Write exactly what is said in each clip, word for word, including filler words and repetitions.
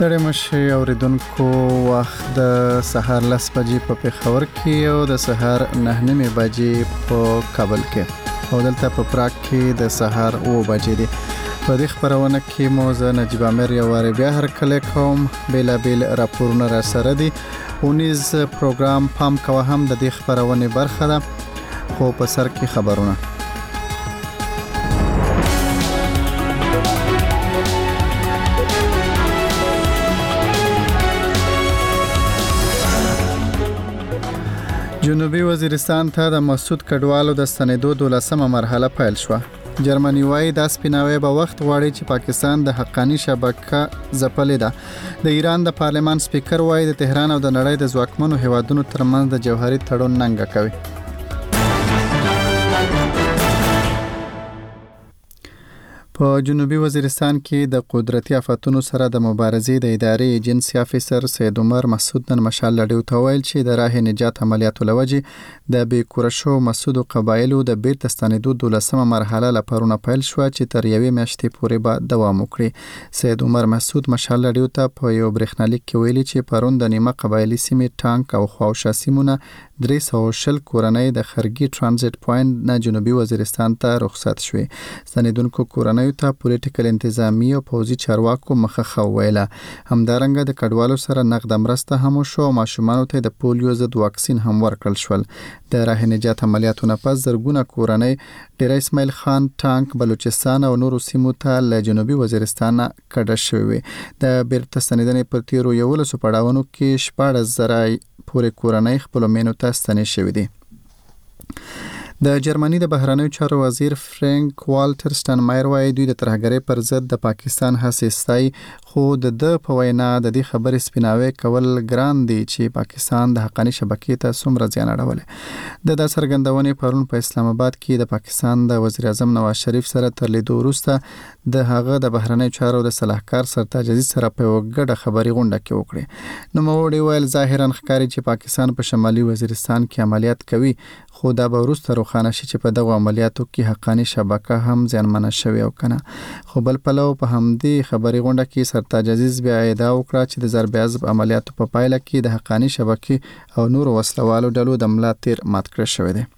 ستړي مشي اوریدونکو، وخت د سهار لس بجې په پېښور کې او د سهار نه نیمې بجې په کابل کې او دلته په پراګ کې د سهار اوه بجې دي. په دې خبرونه کې مو زه نجیب امیر یو وارې بیا هرکلی کوم. بیلابیل راپورونه را سره دي. اونیز پروګرام پام کوه هم د دې خبرونې برخه ده، خو په سر کې خبرونه. جنوبي وزیرستان ته د مسعود کډوالو د ستنېدو دولسمه مرحله پیل شوه. جرمني وایي دا سپیناوی به وخت غواړي چې پاکستان د حقانی شبکه ځپلې ده. د ایران د پارلمان سپیکر وایي د تهران او د نړۍ د ځواکمنو هیوادونو ترمنځ د جوهري تړون ننګه کوي. په جنوبي وزیرستان کې د قدرتي آفاتونو سره د مبارزې د ادارې ایجنسي افیسر سید عمر مسعود نن مشال لډیو ته ویل چې د راه نجات عملیاتو لوجې د بیکوره شو مسعود قبایلو د بیرته ستنېدو دولسمه مرحله لپاره پیل شو چې تر یوې میاشتې پورې به دوام وکړي. سید عمر مسعود مشال لډیو ته په یو برېښنالیک کې ویلي چې پرون د نیمه قبایلي سیمې ټانک او خواوشا سیمونه درې سوه شل کورنۍ د خرګي ترانزیت پوینټ نه جنوبي وزیرستان ته رخصت شوې. ستنېدونکو کورنۍ ته پولیټیکل انتظامی او پوځي چارواکو مخه خو ویله. همدارنګه د کډوالو سره نقد مرسته هم شو او ماشومانو ته د پولیو ضد واکسین هم ورکړل شول. د راه نجات عملیاتو نه پس زرګونه کورنۍ ډیر اسماعیل خان ټانک بلوچستان او نورو سیمو ته له جنوبي وزیرستان کډه شوې. د بیرته ستنېدنې پر تیرو یولسو پړاوونو کې شپاړس زره پورې کورنۍ خپلو مینو ته ستنې شوې دي. د جرمني د بهرنیو چارو وزیر فرانک والټر سټانمایر وایي دوی د ترهګرۍ پر ضد د پاکستان هڅې ستایي، خو د ده په وینا د دې خبرې سپیناوی کول ګران دي چې پاکستان د حقانی شبکې ته څومره زیان اړولی. د دا څرګندونې پرون په اسلام آباد کې د پاکستان د وزیر اعظم نواز شریف سره تر لیدو وروسته د هغه د بهرنیو چارو د صلاحکار سرتاج عزیز سره په یوه ګډه خبري غونډه کې وکړې. نوموړي ویل ظاهرا ښکاري چې پاکستان په شمالي وزیرستان کې عملیات کوي، خو دا به وروسته روښانه شي چې په دغه عملیاتو کې حقانی شبکه هم زیانمنه شوې او کنه. خو بل پلو په همدې خبري غونډه کې سرتاج عزیز بیا ادعا وکړه چې د ضرب عضب عملیاتو په پایله کې د حقانی شبکې او نورو وسلوالو ډلو د ملا تیر مات کړی شوی دی.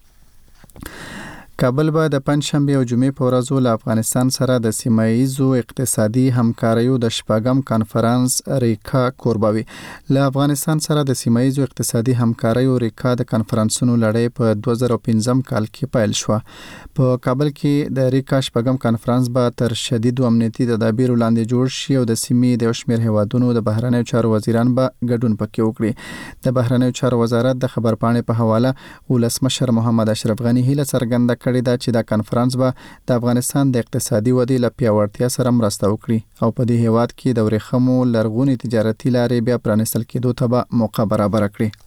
کابل به د پنځشنبه او جمعې په ورځو له افغانستان سره د سیمه‌ایزو اقتصادي همکاریو د شپږم کانفرنس ریکا کوربوي. له افغانستان سره د سیمه‌ایزو اقتصادي همکاریو ریکا د کانفرنسونو لړۍ په دوه زره پنځم کال کې پیل شو. په کابل کې د ریکا شپږم کانفرنس به تر شدیدو امنیتي تدابیرو لاندې جوړ شي او د سیمې د یو شمېر هیوادونو د بهرنیو چارو وزیران به ګډون پکې وکړي. د بهرنیو چارو وزارت د خبرپاڼې په حواله ولسمشر محمد اشرف غني هیله څرګنده کړې ده چې دا کانفرنس به د افغانستان د اقتصادي ودې له پیاوړتیا سره مرسته وکړي او په دې هیواد کې د ورېښمو لرغونې تجارتي لارې بیا پرانیستل کېدو ته به موقع برابره کړي.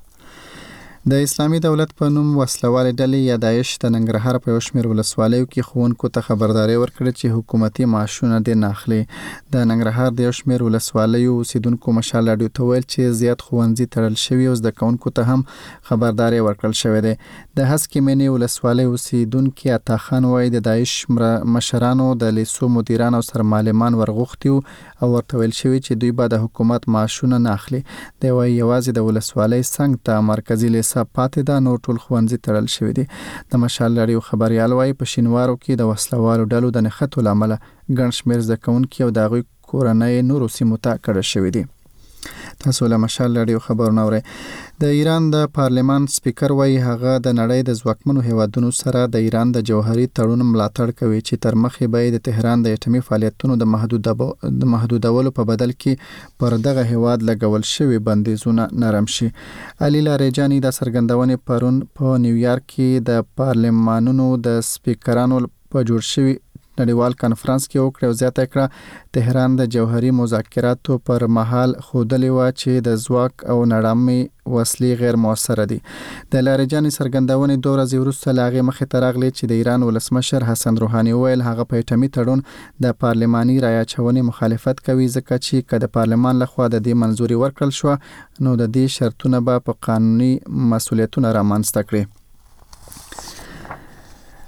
د اسلامي دولت په نوم وسلوالې ډلې یا داعش د ننګرهار په یو شمېر ولسوالیو کې ښوونکو ته خبرداری ورکړه چې حکومتي معاشونه دې نه اخلي. د ننګرهار د یو شمېر ولسوالیو اوسیدونکو مشال راډیو ته ویل چې زیات ښوونځي تړل شوي او زده کوونکو ته هم خبرداری ورکړل شوی دی. د هسکې مینې ولسوالۍ اوسیدونکي عطا خان وایي د داعش مشرانو د لیسو مدیران او سرمعلمان ورغوښتي او ورته ویل شوي چې دوی به د حکومت معاشونه نه اخلي. دی وایي یوازې د ولسوالۍ څنګ ته مرکزي لیسه پاتې ده، نور ټول ښوونځي تړل شوي دي. د مشال راډیو خبریال وایي په شینوارو کې د وسلوالو ډلو د نښتو له امله ګڼ شمېر زده کوونکي او د هغوی کورنۍ نورو سیمو ته کډه شوي دي. تاسو له مشال راډیو خبرونه اورئ. د ایران د پارلمان سپیکر وایي هغه د نړۍ د ځواکمنو هیوادونو سره د ایران د جوهري تړون ملاتړ کوي چې تر مخې به د تهران د اټومي فعالیتونو د محدودولو محدودولو په بدل کې پر دغه هیواد لګول شوي بندیزونه نرم شي. علي لاریجاني د څرګندونې پرون په نیویارک کې د پارلمانونو د سپیکرانو په جوړ شوي نړیوال کانفرنس کې وکړه او زیاته کړه تهران د جوهري مذاکراتو پر مهال ښودلې وه چې د ځواک او نړامې وسلې غیر مؤثره دي. د لاریجاني څرګندونې دوه ورځې وروسته له هغې مخې ته راغلې چې د ایران ولسمشر حسن روحاني ویل هغه په اټومي تړون د پارلماني رایه اچونې مخالفت کوي ځکه چې که د پارلمان لخوا د دې منظوري ورکړل شوه نو د دې شرطونه به په قانوني مسؤلیتونه رامنځته کړي.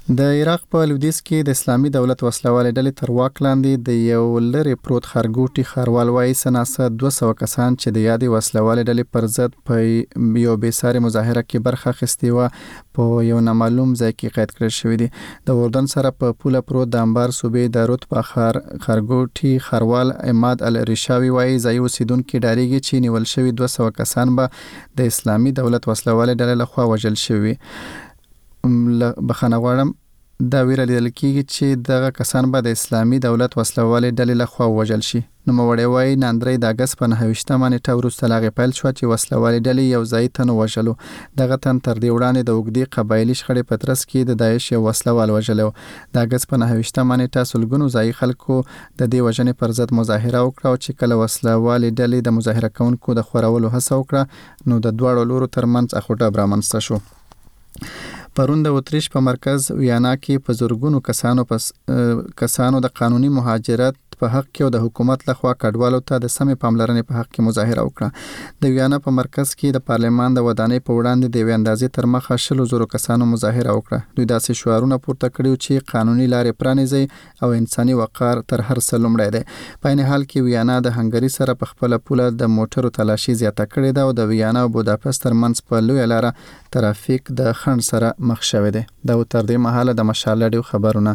د عراق په لویدیځ کې د اسلامي دولت وسلوالې ډلې تر واک لاندې د یو لری پروت خرګوټي خروال وایي سناسه دوه سوه کسان چې د یادې وسلوالې ډلې پر ضد په یو بېساري مظاهره کې برخه اخیستې وه په یو نامعلوم ځای کې قید کړل شوي دي. د اردن سره په پوله پروت د انبار صوبې د رود په خر خرګوټي خروال عماد الرشاوي وایي ځای اوسیدونکو ډاریږي چې نیول شوي دوه سوه کسان به د اسلامي دولت وسلوالې ډلې لخوا وژل شوي. بخښنه غواړم، دا ویره لیدل کېږي چې دغه کسان به د اسلامي دولت وسلوالې ډلې لخوا ووژل شي. نوموړی وایي ناندرۍ د اګست په نهه ویشتمه نیټه وروسته له هغې پیل شوه چې وسلوالې ډلې یو ځایي تن ووژلو. دغه تن تر دې وړاندې د اوږدې قبایلي شخړې په ترڅ کې د داعش یو وسلوال وژلی و. د اګست په نهه ویشتمه نیټه سلګونو ځایي خلکو د دې وژنې پر ضد مظاهره وکړه او چې کله وسلوالې ډلې د مظاهره کوونکو د خورولو هڅه وکړه نو د دواړو لورو ترمنځ اخوټب رامنځته شو. پرون د اتریش په مرکز ویانا کې په زرګونو کسانو پس کسانو د قانوني مهاجرت په حق کې او د حکومت لخوا کډوالو ته د سمې پاملرنې په حق کې مظاهره وکړه. د ویانا په مرکز کې د پارلمان د ودانۍ په وړاندې د یوې اندازې تر مخه شلو زرو کسانو مظاهره وکړه. دوی داسې شعارونه پورته کړي چې قانوني لارې پرانیزئ او انساني وقار تر هر څه لومړی دی. په عین حال کې ویانا د هنګري سره په خپله پوله د موټرو تلاشي زیاته کړې ده او د ویانا او بوداپست ترمنځ په لویه لاره ترافیک د خنډ سره مخ شوی دی. دا تر دې مهاله د مشال راډیو خبرونه.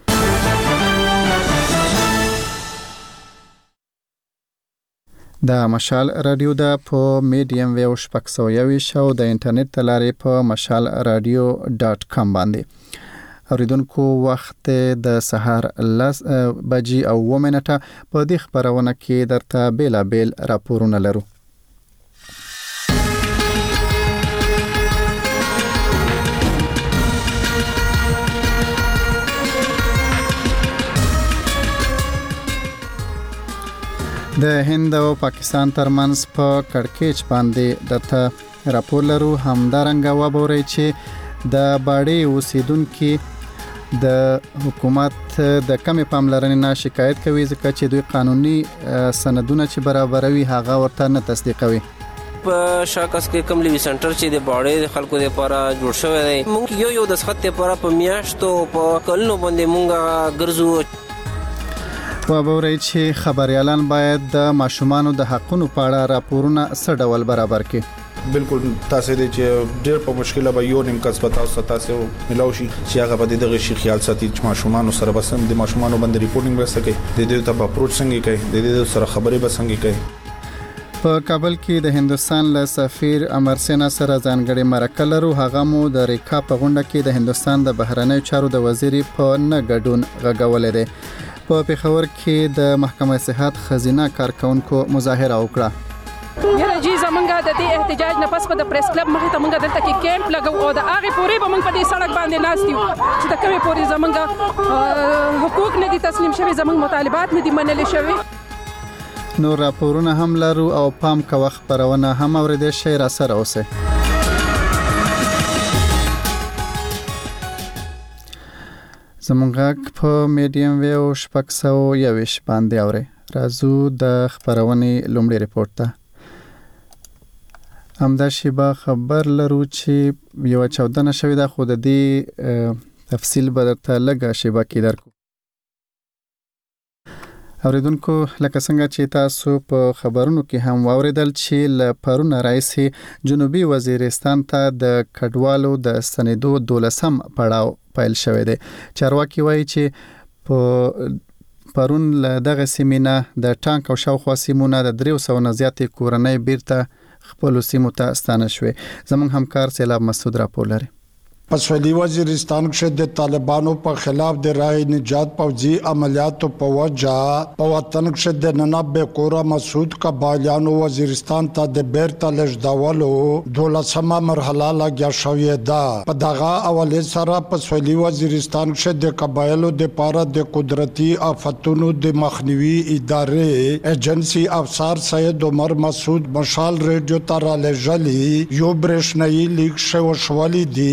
د مشال راډیو د په میډیم ویو شپږ سوه یوویشت او د انټرنیټ ته لارې په مشال راډیو ډاټ کام باندې. اوریدونکو وخت د سهار لس بجې او اوه منټه په دې خبرونه کې درته بیلابیل راپورونه لرو. د هند او پاکستان ترمنځ په کړکېچ باندې درته راپور لرو. همدارنګه وبورئ چې د باړې اوسیدونکو د حکومت د کمې پاملرنې نه شکایت کوي ځکه چې دوی قانوني سندونه چې برابروي هغه ورته نه تصدیقوي. په شاکس کې کوم لوي سنټر چې د باړې خلکو لپاره جوړ شوی دی، موږ یو یو د سخت لپاره په میاشتو په کلونو باندې موږ ګرځو. وبورئ چې خبريالان باید د ماشومانو د حقونو په اړه راپورونه څه ډول برابر کړي. بالکل تاسو دې چې ډېر په مشکله به یو نیم کس پتا او تاسو ملاو شي چې هغه به دغه شي خیال ساتي چې ماشومانو سره بسم د ماشومانو باندې ریپورټینګ وسکي، د دې ته اپروچ څنګه کوي، د دې سره خبرې به څنګه کوي. په کابل کې د هندستان له سفیر امر سینا سره ځانګړي مرکه لرو. هغه مو د ریکا په غونډه کې د هندستان د بهرنیو چارو د وزیر په نه ګډون غږولې ده. په پېښور کې د محکمه صحت خزینه کارکونکو مظاهره وکړه. یره جی زمونږه د دې احتجاج نه پس په د پریس کلب مخې ته مونږ دلته کې کیمپ لګو او د هغه پورې به مونږ په دې سړک باندې ناست یو چې د کومې پورې زمونږه حقوق نه دي تسلیم شوي، زمونږ مطالبات نه دي منل شوي. نور راپورونه هم لرو او پام کوه خبرونه هم اورېدل شي. را سره اوسه. زمونږ په میډیم ویو شپږ سوه یوویشت باندې اورئ. راځو د خبرونې لومړی ریپورت ته. همدا شیبه خبر لرو چې یو چاودنه شوې ده، خو د دې تفصیل به درته لږه شیبه کې درکو. اوریدونکو لکه څنګه چې تاسو په خبرونو کې هم واوریدل چې ل پرونه رئیس جنوبي وزیرستان ته د کډوالو د ستنېدو دولسم پړاو پیل شوی دی. چارواکي وایي چې په پرون له دغه سیمینه د ټانک او شاوخوا سیمونه د دریو سوو نه زیاتې کورنۍ بیرته خپلو سیمو ته ستانه شوې. زموږ همکار سیلاب مسعود راپور لري. په سویلي وزیرستان کې د طالبانو په خلاف د رای نجات پوځي عملیاتو په وجه په وطن کې د نناب کورا مسعود قبایلیانو وزیرستان ته د بیرته لږدولو دولسمه مرحله لګیا شوې ده. په دغه اولې سره په سویلي وزیرستان کې د قبایلو د پاره د قدرتي آفتونو د مخنیوي ادارې ایجنسی افسر سید عمر مسعود مشال ریډیو ته را لېږلي یو برېښنايي لیک شو شولې دي چې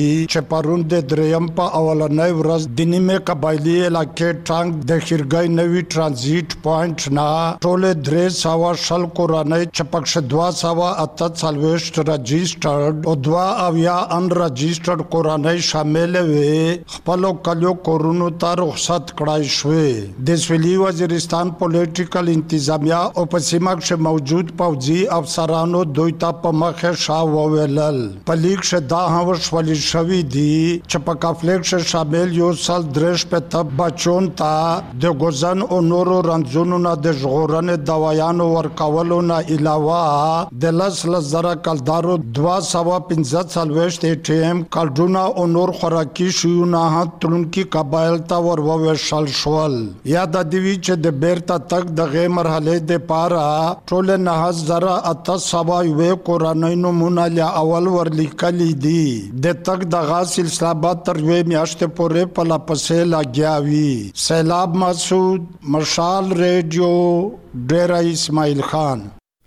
چې پرون د دریم په اولنۍ ورځ د نیمه قبایلی علاقې ټانک د خیرګۍ نوي ترانزیت پوینټ نه ټول درې سوه شل کورنۍ چې پکښې دوه سوه اته څلوېښت رجسټرډ او دوه اویا ان رجسټرډ کورنۍ شامل وې خپلو کلیو کورونو ته رخصت کړای شوې. د سویلي وزیرستان پولیټیکل انتظامیه او په سیمه کښې موجود پوځي افسرانو دوی ته په مخې شا وویلل. په لیک کښې دا هم وشولي شوي دي چې په قافلې کښې شامل یو سل درې شپېته بچون ته د ګوزن او نورو رنځونو نه د ژغورنې دوایانو ورکولو نه علاوه د لس لس زره کلدارو دوه سوه پنځه څلوېښت اے ټي ایم کارډونه او نور خوراکي شیونه هم تلونکي قبایل ته ور وویشل شول. یاد دې وي چې د بیرته تګ دغې مرحلې دپاره ټول نهه زره اته سوه یوې کورنۍ نومونه له اول ورلیکلي دي. د تګ دغه سلسله به تر یوې میاشتې پورې پله پسې لګیا وي. سیلاب مسعود، مشال ریډیو، ډیره اسماعیل خان.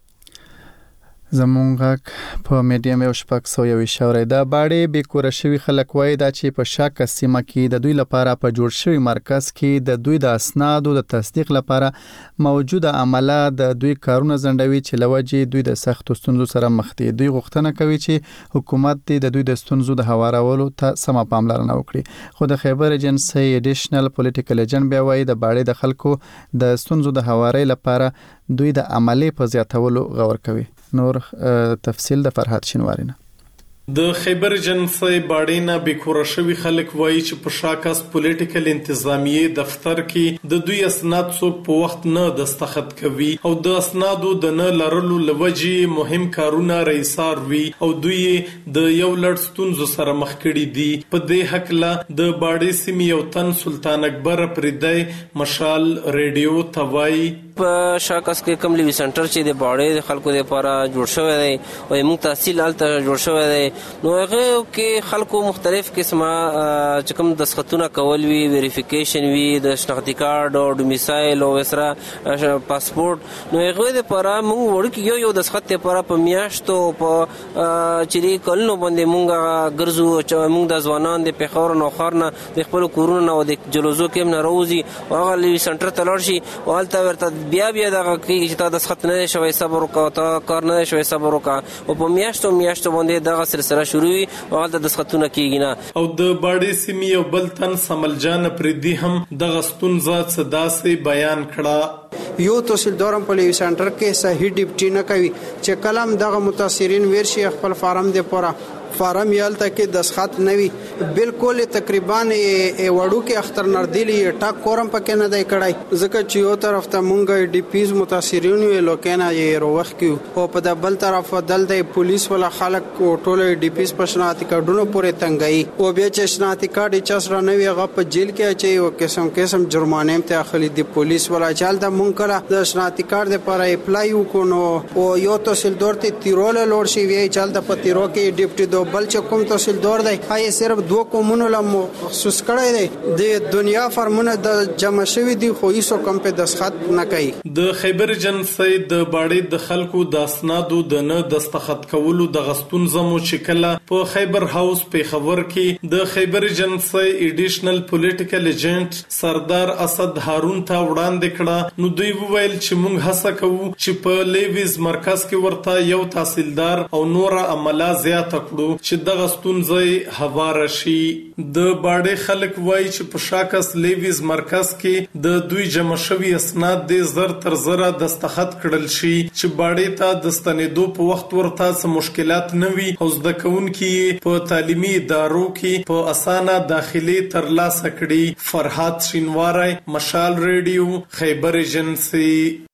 زمونږ غږ په میډیم یو شپږ سوه یو اشاره ده. باړې بې کوره شوي خلک وایي دا چې په شاکه سیمه کې د دوی لپاره په جوړ شوي مرکز کې د دوی د اسنادو د تصدیق لپاره موجوده عمله د دوی کارونه ځنډوي چې له وجې دوی د سختو ستونزو سره مخ دي. دوی غوښتنه کوي چې حکومت دې د دوی د ستونزو د هوارولو ته سمه پاملرنه وکړي. خو د خیبر ایجنسي ایډیشنل پولیټیکل ایجنټ بیا وایي د باړې د خلکو د ستونزو د هوارۍ لپاره دوی د عملې په زیاتولو غور کوي. نور تفصیل د فرهاد شینواری نه. د خیبر ایجنسي باډینا بیکوره شوی خلک وایي چې په شاکاس پولیټیکل انتظامیه دفتر کې د دوی اسناد څوک په وخت نه دستخط کوي او د اسنادو د نه لرلو لوجې مهم کارونه رئیسار وي او دوی د یو لړ ستونزو سره مخ کړي دي. په دې حقله د باډي سیمې یو تن سلطان اکبر پردی مشال ریډیو توای په شاکاس کې کوم لیوی سنټر چې د باډي د خلکو لپاره جوړ شوی دی او موږ تحصیل الته جوړ شوی دی نو هغه کې خلکو مختلف قسمه چې کوم دسخطونه کول وی ویریفیکیشن وی د شناختی کارت او ډومیسایل او وسره پاسپورت نو هغه لپاره موږ ورکه یو یو دسخط لپاره په میاشتو په چې کلنو باندې موږ ګرځو چې موږ د ځوانان د پیښور نو خارنه د خپل کورونه او د جلوزو کې نه روزي هغه لیوی سنټر ته لاړ شي او الته ورته بیا بیا دغه کې چې تا دسخط نه شوی صبر وکړه تا کار نه شوی صبر وکړه او په میاشتو میاشتو باندې دغه سلسله شروع وي او هلته دسخطونه کیږي نه. او د باډي سیمې یو بل تن سمل جان پردي هم دغه ستونزه څه داسې بیان کړه. یو تحصیلدارم په لیوی سنټر کې صحیح ډیپټي نه کوي چې کلم دغه متاثرین ورشي خپل فارم دی پورا فارم یالته کې دسخط نوي بالکل تقریبا وړو کې اختر نردلی ټاک کورم پکې نه دی کړای ځکه چې یو طرف ته مونږ ډي پیز متاثرین وی لوکینا یې روخ کیو او په بل طرف دل د پولیس ولا خلک ټول ډي پیز پښناتی کډونو پورې تنګي او بیا چې شناتی کارت چا سره نوي غو په جیل کې اچي او قسم قسم جرمانه ته اخلي د پولیس ولا چال د مونږ کړه د شناتی کارت لپاره اپلای وکړو او یو تحصیلدار ته تیرول لوړ شي وی چال د پتیرو کې ډیپټي دو بل چې کوم تحصیلدار دی هغه صرف دوه کومونو له مخصوص کړی دی د دنیا فرمونه د جمع شوی دی خو هیڅ کوم په دستخط نه کوي. د خیبر ایجنسي د باډي د خلکو د اسنادو د نه دستخط کولو د غستون زمو شکل په خیبر هاوس په خبر کې د خیبر ایجنسي ایډیشنل پولیټیکل ایجنټ سردار اسد هارون ته وړاندې کړه نو دوی وویل چې موږ هڅه کوو چې په لیویز مرکز کې ورته یو تحصیلدار او نور عمله زیات کړو چې د غستونځي هوار شي. د باډي خلک وایي چې په شاکس لیویز مرکز کې د دوی جمع شوی اسناد د زر تر زره دستخط کړل شي چې باډي ته د ستنېدو په وخت ورته څه مشکلات نه وي او زده کوونکي په تعلیمي ادارو کې په اسانه داخلي ترلاسه کړي. فرهاد شینواری، مشال ریډیو، خیبر ایجنسي.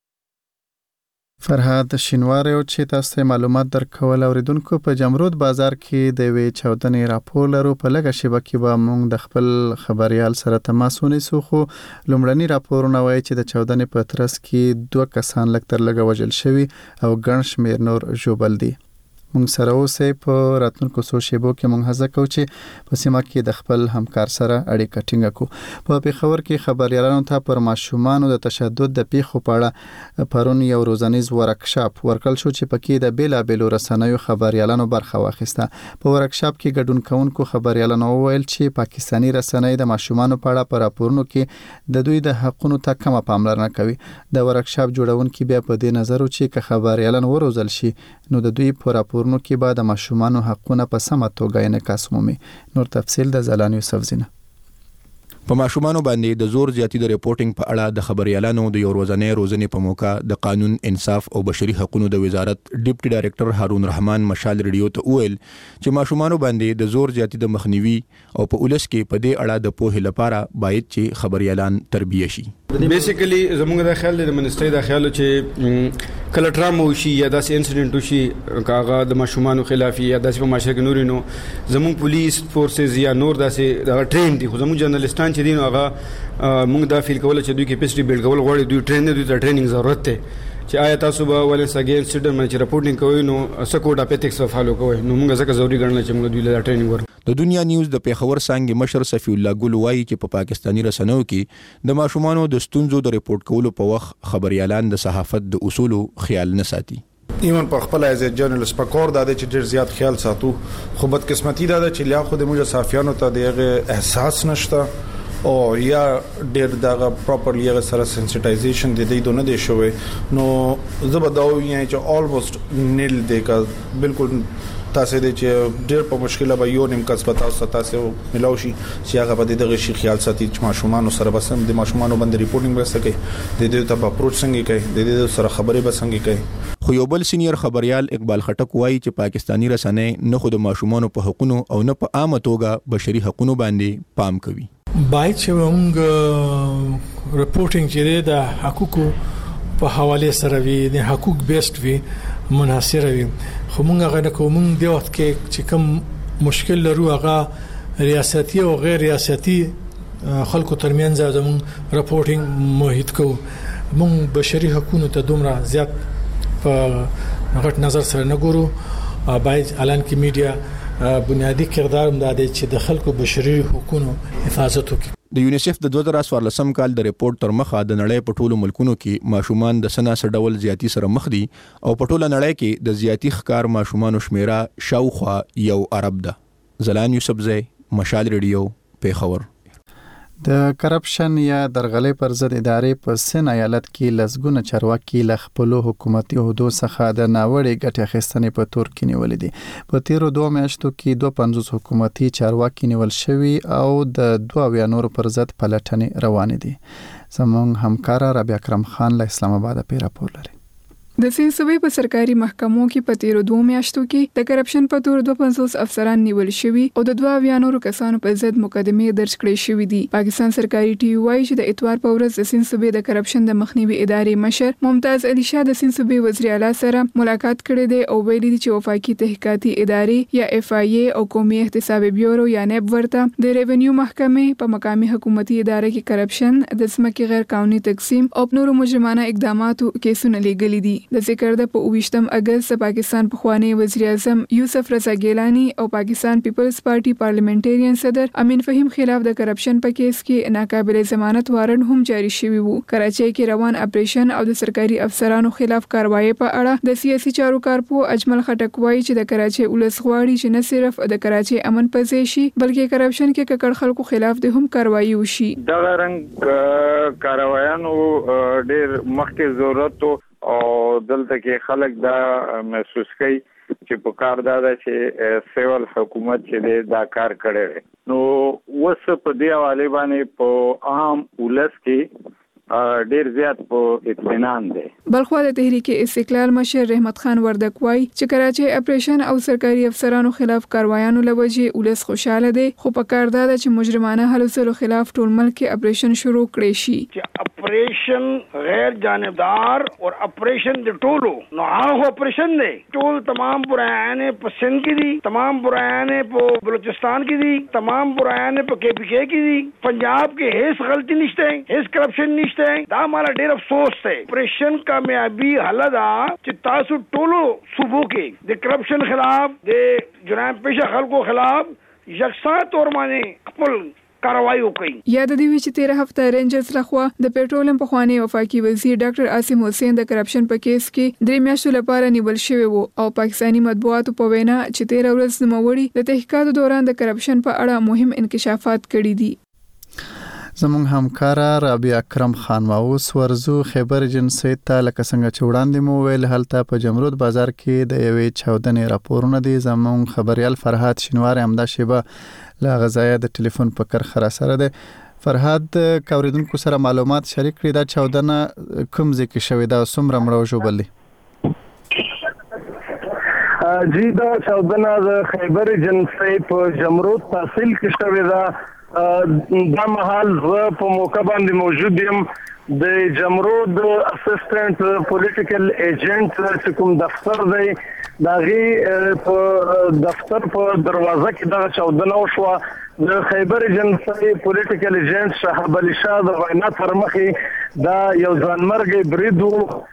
فرهاد شینواری او چې تاسو معلومات درکول اوریدونکو په جمرود بازار کې د وی چودنې راپور لرو په لګه شبکې به موږ د خپل خبريال سره تماس ونیسو خو لومړنی راپورونه وایي چې د چودنې په ترڅ کې دوه کسان لږ تر لږه وژل شوي او ګڼ شمېر نور ژوبل دي. مونږ سره اوسئ. په راتلونکو څو شیبو کې مونږ هڅه کوو چې په سیمه کې د خپل همکار سره اړیکه ټینګه کړو. په پېښور کې خبريالانو ته پر ماشومانو د تشدد د پیښو په اړه پرون یو روزنیز ورکشاپ ورکړل شو چې پکې د بیلابېلو رسنیو خبريالانو برخه واخیسته. په ورکشاپ کې ګډون کوونکو خبريالانو وویل چې پاکستاني رسنۍ د ماشومانو په اړه په راپورونو کې د دوی د حقونو ته کمه پاملرنه کوي. د ورکشاپ جوړونکي بیا په دې نظر و چې که خبريالان وروزل شي نو د دوی په راپورونو کې به د ماشومانو حقونه په سمه توګه انعکاس ومومي. نور تفصیل د زلان یوسف زینه. په ماشومانو باندې د زور زیاتی د ریپورتینګ په اړه د خبريالانو د یو ورځنۍ روزنې په موقع د قانون انصاف او بشري حقوقو د وزارت ډیپټي ډایریکټر هارون رحمان مشال ریډیو ته وویل چې ماشومانو باندې د زور زیاتی د مخنیوي او په اولس کې په دې اړه د پوهې لپاره باید چې خبريالان تربیه شي. بیسیکلی زموږ د خیال د منسټري د خیال چې کله ټراما وشي یا داسې انسیډنټ وشي کاغه د ماشومانو خلافي یا داسې په معاشره کې نور نو زموږ پولیس فورسز یا نور داسې د ټرین دي خو زموږ جرنالستان چې دین هغه موږ دا فیل کول چې دوی کیپاسټي بیلډ کول غواړي دوی ټرین دوی ته ټریننګ ضرورت دی چې آیا تاسو به ولنس اگینست انسیډنټ باندې رپورټینګ کوئ نو سکوډ اپ ایتکس فالو کوئ نو موږ ځکه ضروري ګڼل چې موږ دوی له ټریننګ ورکړو. د دنیا نیوز د پیښور څنګه مشر صفی الله ګل وایي چې په پاکستاني رسنیو کې د ماشومانو د ستونزو د ریپورت کولو په وخت خبريالان د صحافت د اصولو خیال نه ساتي. ایمن په خپل ایز جرنالست په کور د چې ډیر زیات خیال ساتو خو بدقسمتي دا چې لا خو د موږ صحافیانو ته دغه احساس نشته او یا ډیر دغه پراپرلی هغه سره سنسټایزیشن د دې دونه دی شوی نو زبرداو یې چې الموست نیل دی کا بالکل تاسو دې چې ډېر په مشکله به یو نیم کس پتا او تاسو ملاوي شي چې هغه په دغه شي خیال ساتي چې ماشومان سره بسم د ماشومان باندې ریپورتینګ وسکي د دې ته اپروچ څنګه کوي د دې سره خبرې به څنګه کوي. خو یو بل سینیئر خبريال اقبال خټک وایي چې پاکستاني رسنۍ نه خود ماشومان په حقوقو او نه په عامه توګه بشري حقوقو باندې پام کوي. باید چې موږ ریپورتینګ چې د حقوقو په حواله سره وي د حقوق بیسډ وي منحصر وي خو موږ هغه کوم دی وخت کې چې کوم مشکل لرو هغه ریاستي او غیر ریاستي خلکو ترمنځ زموږ ریپورتینګ محیط کو موږ بشري حقوقو ته دومره زیات په غټ نظر سره نه ګورو. باید اعلان کې میډیا بنیادی کردار هم دا دی چې د خلکو بشري حقوقو حفاظت وکړي. د یونیسف د دوه زره څوارلسم کال د ریپورت تر مخه د نړۍ په ټولو ملکونو کې ماشومان د سنا سره زیاتی سره مخ دي او په ټوله نړۍ کې د زیاتی ښکار ماشومان شمیره شاوخوا یو ارب ده. زلان یوسف زئی مشال ریډیو پیښور. د کرپشن یا درغلۍ پر ضد ادارې په سن ایالت کې لسګونه چارواکي له خپل حکومتي عہدو څخه د ناوړې ګټې اخیستنې په تور کې نیولې دي. په تیرو دوه میاشتو کې دوه پنځوس حکومتي چارواکي نیول شوي او د دوه اویا نورو پر ضد پلټنې روانې دي. زموږ همکار ربیع اکرم خان له اسلام آباد په راپور لري. د سیند صوبې په سرکاري محکمو کې په تیرو دوه میاشتو کې د کرپشن په تور دوه پنځوس افسران نیول شوي او د دوه اویا نورو کسانو په ضد مقدمې درج کړې شوې دي. پاکستان سرکاري ټي وي وايي چې د اتوار په ورځ د سیند صوبې د کرپشن د مخنیوي ادارې مشر ممتاز علي شاه د سیند صوبې وزیر اعلی سره ملاقات کړې ده او ویلي دي چې وفاقي تحقیقاتي ادارې یا اف آی ای او قومي احتساب بیورو یا نیب ورته د ریونیو محکمې په مقامي حکومتي ادارې کې کرپشن د ځمکې غیر قانوني تقسیم او نورو مجرمانه اقداماتو کیسونه لېږلي دي. د ذکر د په اوویشتم اگست پاکستان پخوانی وزیر اعظم یوسف رضا ګیلانی او پاکستان پیپلز پارټي پارلیمنټریان صدر امین فهیم خلاف د کرپشن په کیس کې ناقابل ضمانت وارنټ هم جاری شوی وو. کراچۍ کې روان اپریشن او د سرکاري افسرانو خلاف کاروایی په اړه د سیاسي چارو کارپو اجمل خټک وایي چې د کراچۍ ولس غواړي چې نه صرف د کراچۍ امن پځې شي بلکې کرپشن کې ککړ خلکو خلاف د هم کاروایی وشي. دا رنګ کاروایانو ډېر مخکې ضرورت او دلته کې خلک دا محسوس کوي چې په کار دا ده چې سیول حکومت چې دا کار کړی نو وس په دی حواله باندې په عام ولس کې ډیر زیات په اطمینان دی. بلخو د تحریک استقلال مشر رحمت خان وردک وایي چې کراچۍ اپریشن او سرکاري افسرانو خلاف کاروایانو لوجه ولس خوشاله دي خو په کار دا ده چې مجرمانه حلسلو خلاف ټول ملک کې اپریشن شروع کړي شي. ऑपरेशन गैर जानिबदार और ऑपरेशन दे टोलो नो आहो ऑपरेशन दे टोल तमाम बुरायाने पर सिंध की दी, तमाम बुरायाने पर बलूचिस्तान की दी, तमाम बुरायाने पर केपीके की दी। पंजाब के हेस गलती निश्ते हैं, हेस करप्शन निश्ते हैं। दा हमारा ढेर अफसोस है। ऑपरेशन कामयाबी हलदा चित्तासु टोलो सुबह के दे करप्शन खिलाफ दे जुराम पेशा खलको खिलाफ यकसा तौर माने खपल कार्रवाई وکړي. یاد دی چې تیر هفته رینجرز لخوا د پېټرولیم په خوانی وفاقي وزیر ډاکټر عاصم حسین د کرپشن په کیس کې درې میاشتو لپاره نیول شوی وو او پاکستانی مطبوعاتو په وینا چې تیر ورځ نوموړي د تحقیقاتو دوران د کرپشن په اړه مهم انکشافات کړي دي. زمونږ همکار رابعه اکرم خان ماوس ورزو خیبر جنسي ته لکه څنګه چې وړاندې مو ویل هلته په جمرود بازار کې د یوې چاودنې راپورونه دي. زمونږ خبريال فرهاد شینوار همدا شیبه لا غزایا د ټلیفون په کرخه را سره ده. فرهاد کوریدونکو سره معلومات شریک کړي دا چاودنه کوم ځای کې شوې ده څومره مړه وژوبل دي؟ جی دا چاودنه د خیبر جنسي په جمرود تحصیل کې شوې ده. دا محل زه په موقع باندې موجود یم. د جمرود اسسټنټ پولیټیکل ایجنټ چې کوم دفتر دی داغي په دفتر په دروازه کې دا چاودنه وشوه. د خیبر جنسي پولیټیکل ایجنټ شهاب علي شاه د وینا تر مخې دا یو ځانمرګي برید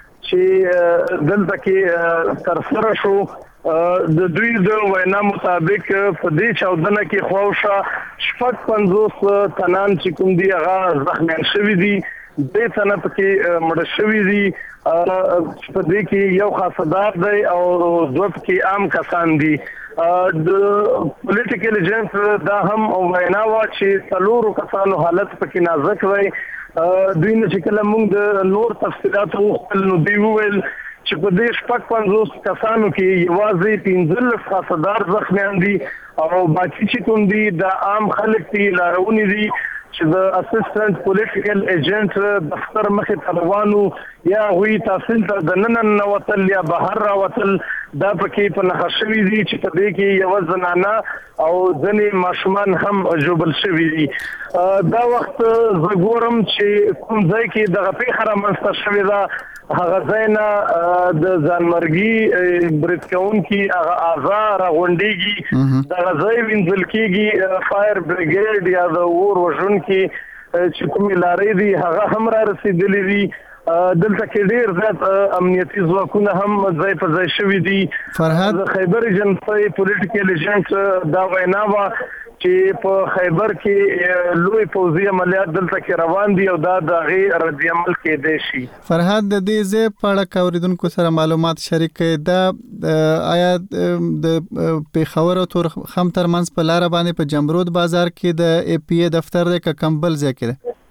چې دلته کې تر سره شو. د دوی د وینا مطابق په دې چاودنه کې خواوشه شپږ پنځوس تنان چې کوم دي هغه زخمیان شوي دي. دې تنه پکې مړ شوي دي. په دې کې یو خاصدار دی او دوه پکې عام کسان دي. د پولیټیکل ایجنټ دا هم وینا وا چې څلورو کسانو حالت پکې نازک وي. دوی نه چې کله موږ د نور تفصیلات وغوښتل نو دوی وویل چې په دې شپږ پنځوس کسانو کې یوازې پنځلس خاصدار زخمیان دي او باقي چې کوم دي د عام خلک دي لارونی دي چې د اسسټنټ پولیټیکل ایجنټ دفتر مخې ته روانو یا وی تحصیل ته د نن نوتل یا بهر راوتل دا پکې په نښه شوي دي چې په دې کې یو زنانه او ځینې ماشومان هم ژوبل شوي دي. دا وخت زه ګورم چې کوم ځای کې دغه پیښه رامنځته شوې ده هغه ځای نه د ځانمرګي برید کوونکي هغه اعضا راغونډېږي. دغه ځای وینځل کېږي فایر بریګیډ یا د اور وژونکي چې کومې لارې دي هغه هم را رسېدلې دي. دلته کې ډېر زیات امنیتي ځواکونه هم ځای په ځای شوي دي. فرهاد د خیبر جنسي پولیټیکل ایجنټ دا وینا وه چې په خیبر کې لوی پوځي عملیات دلته کې روان دي او دا د هغې رد عمل کېدی شي. فرهاد د دې ځای په اړه که اورېدونکو سره معلومات شریک کړئ دا آیا د پېښور او تورخم ترمنځ په لاره باندې په جمرود بازار کې د ای پی ای دفتر دی که کوم بل ځای کې دی؟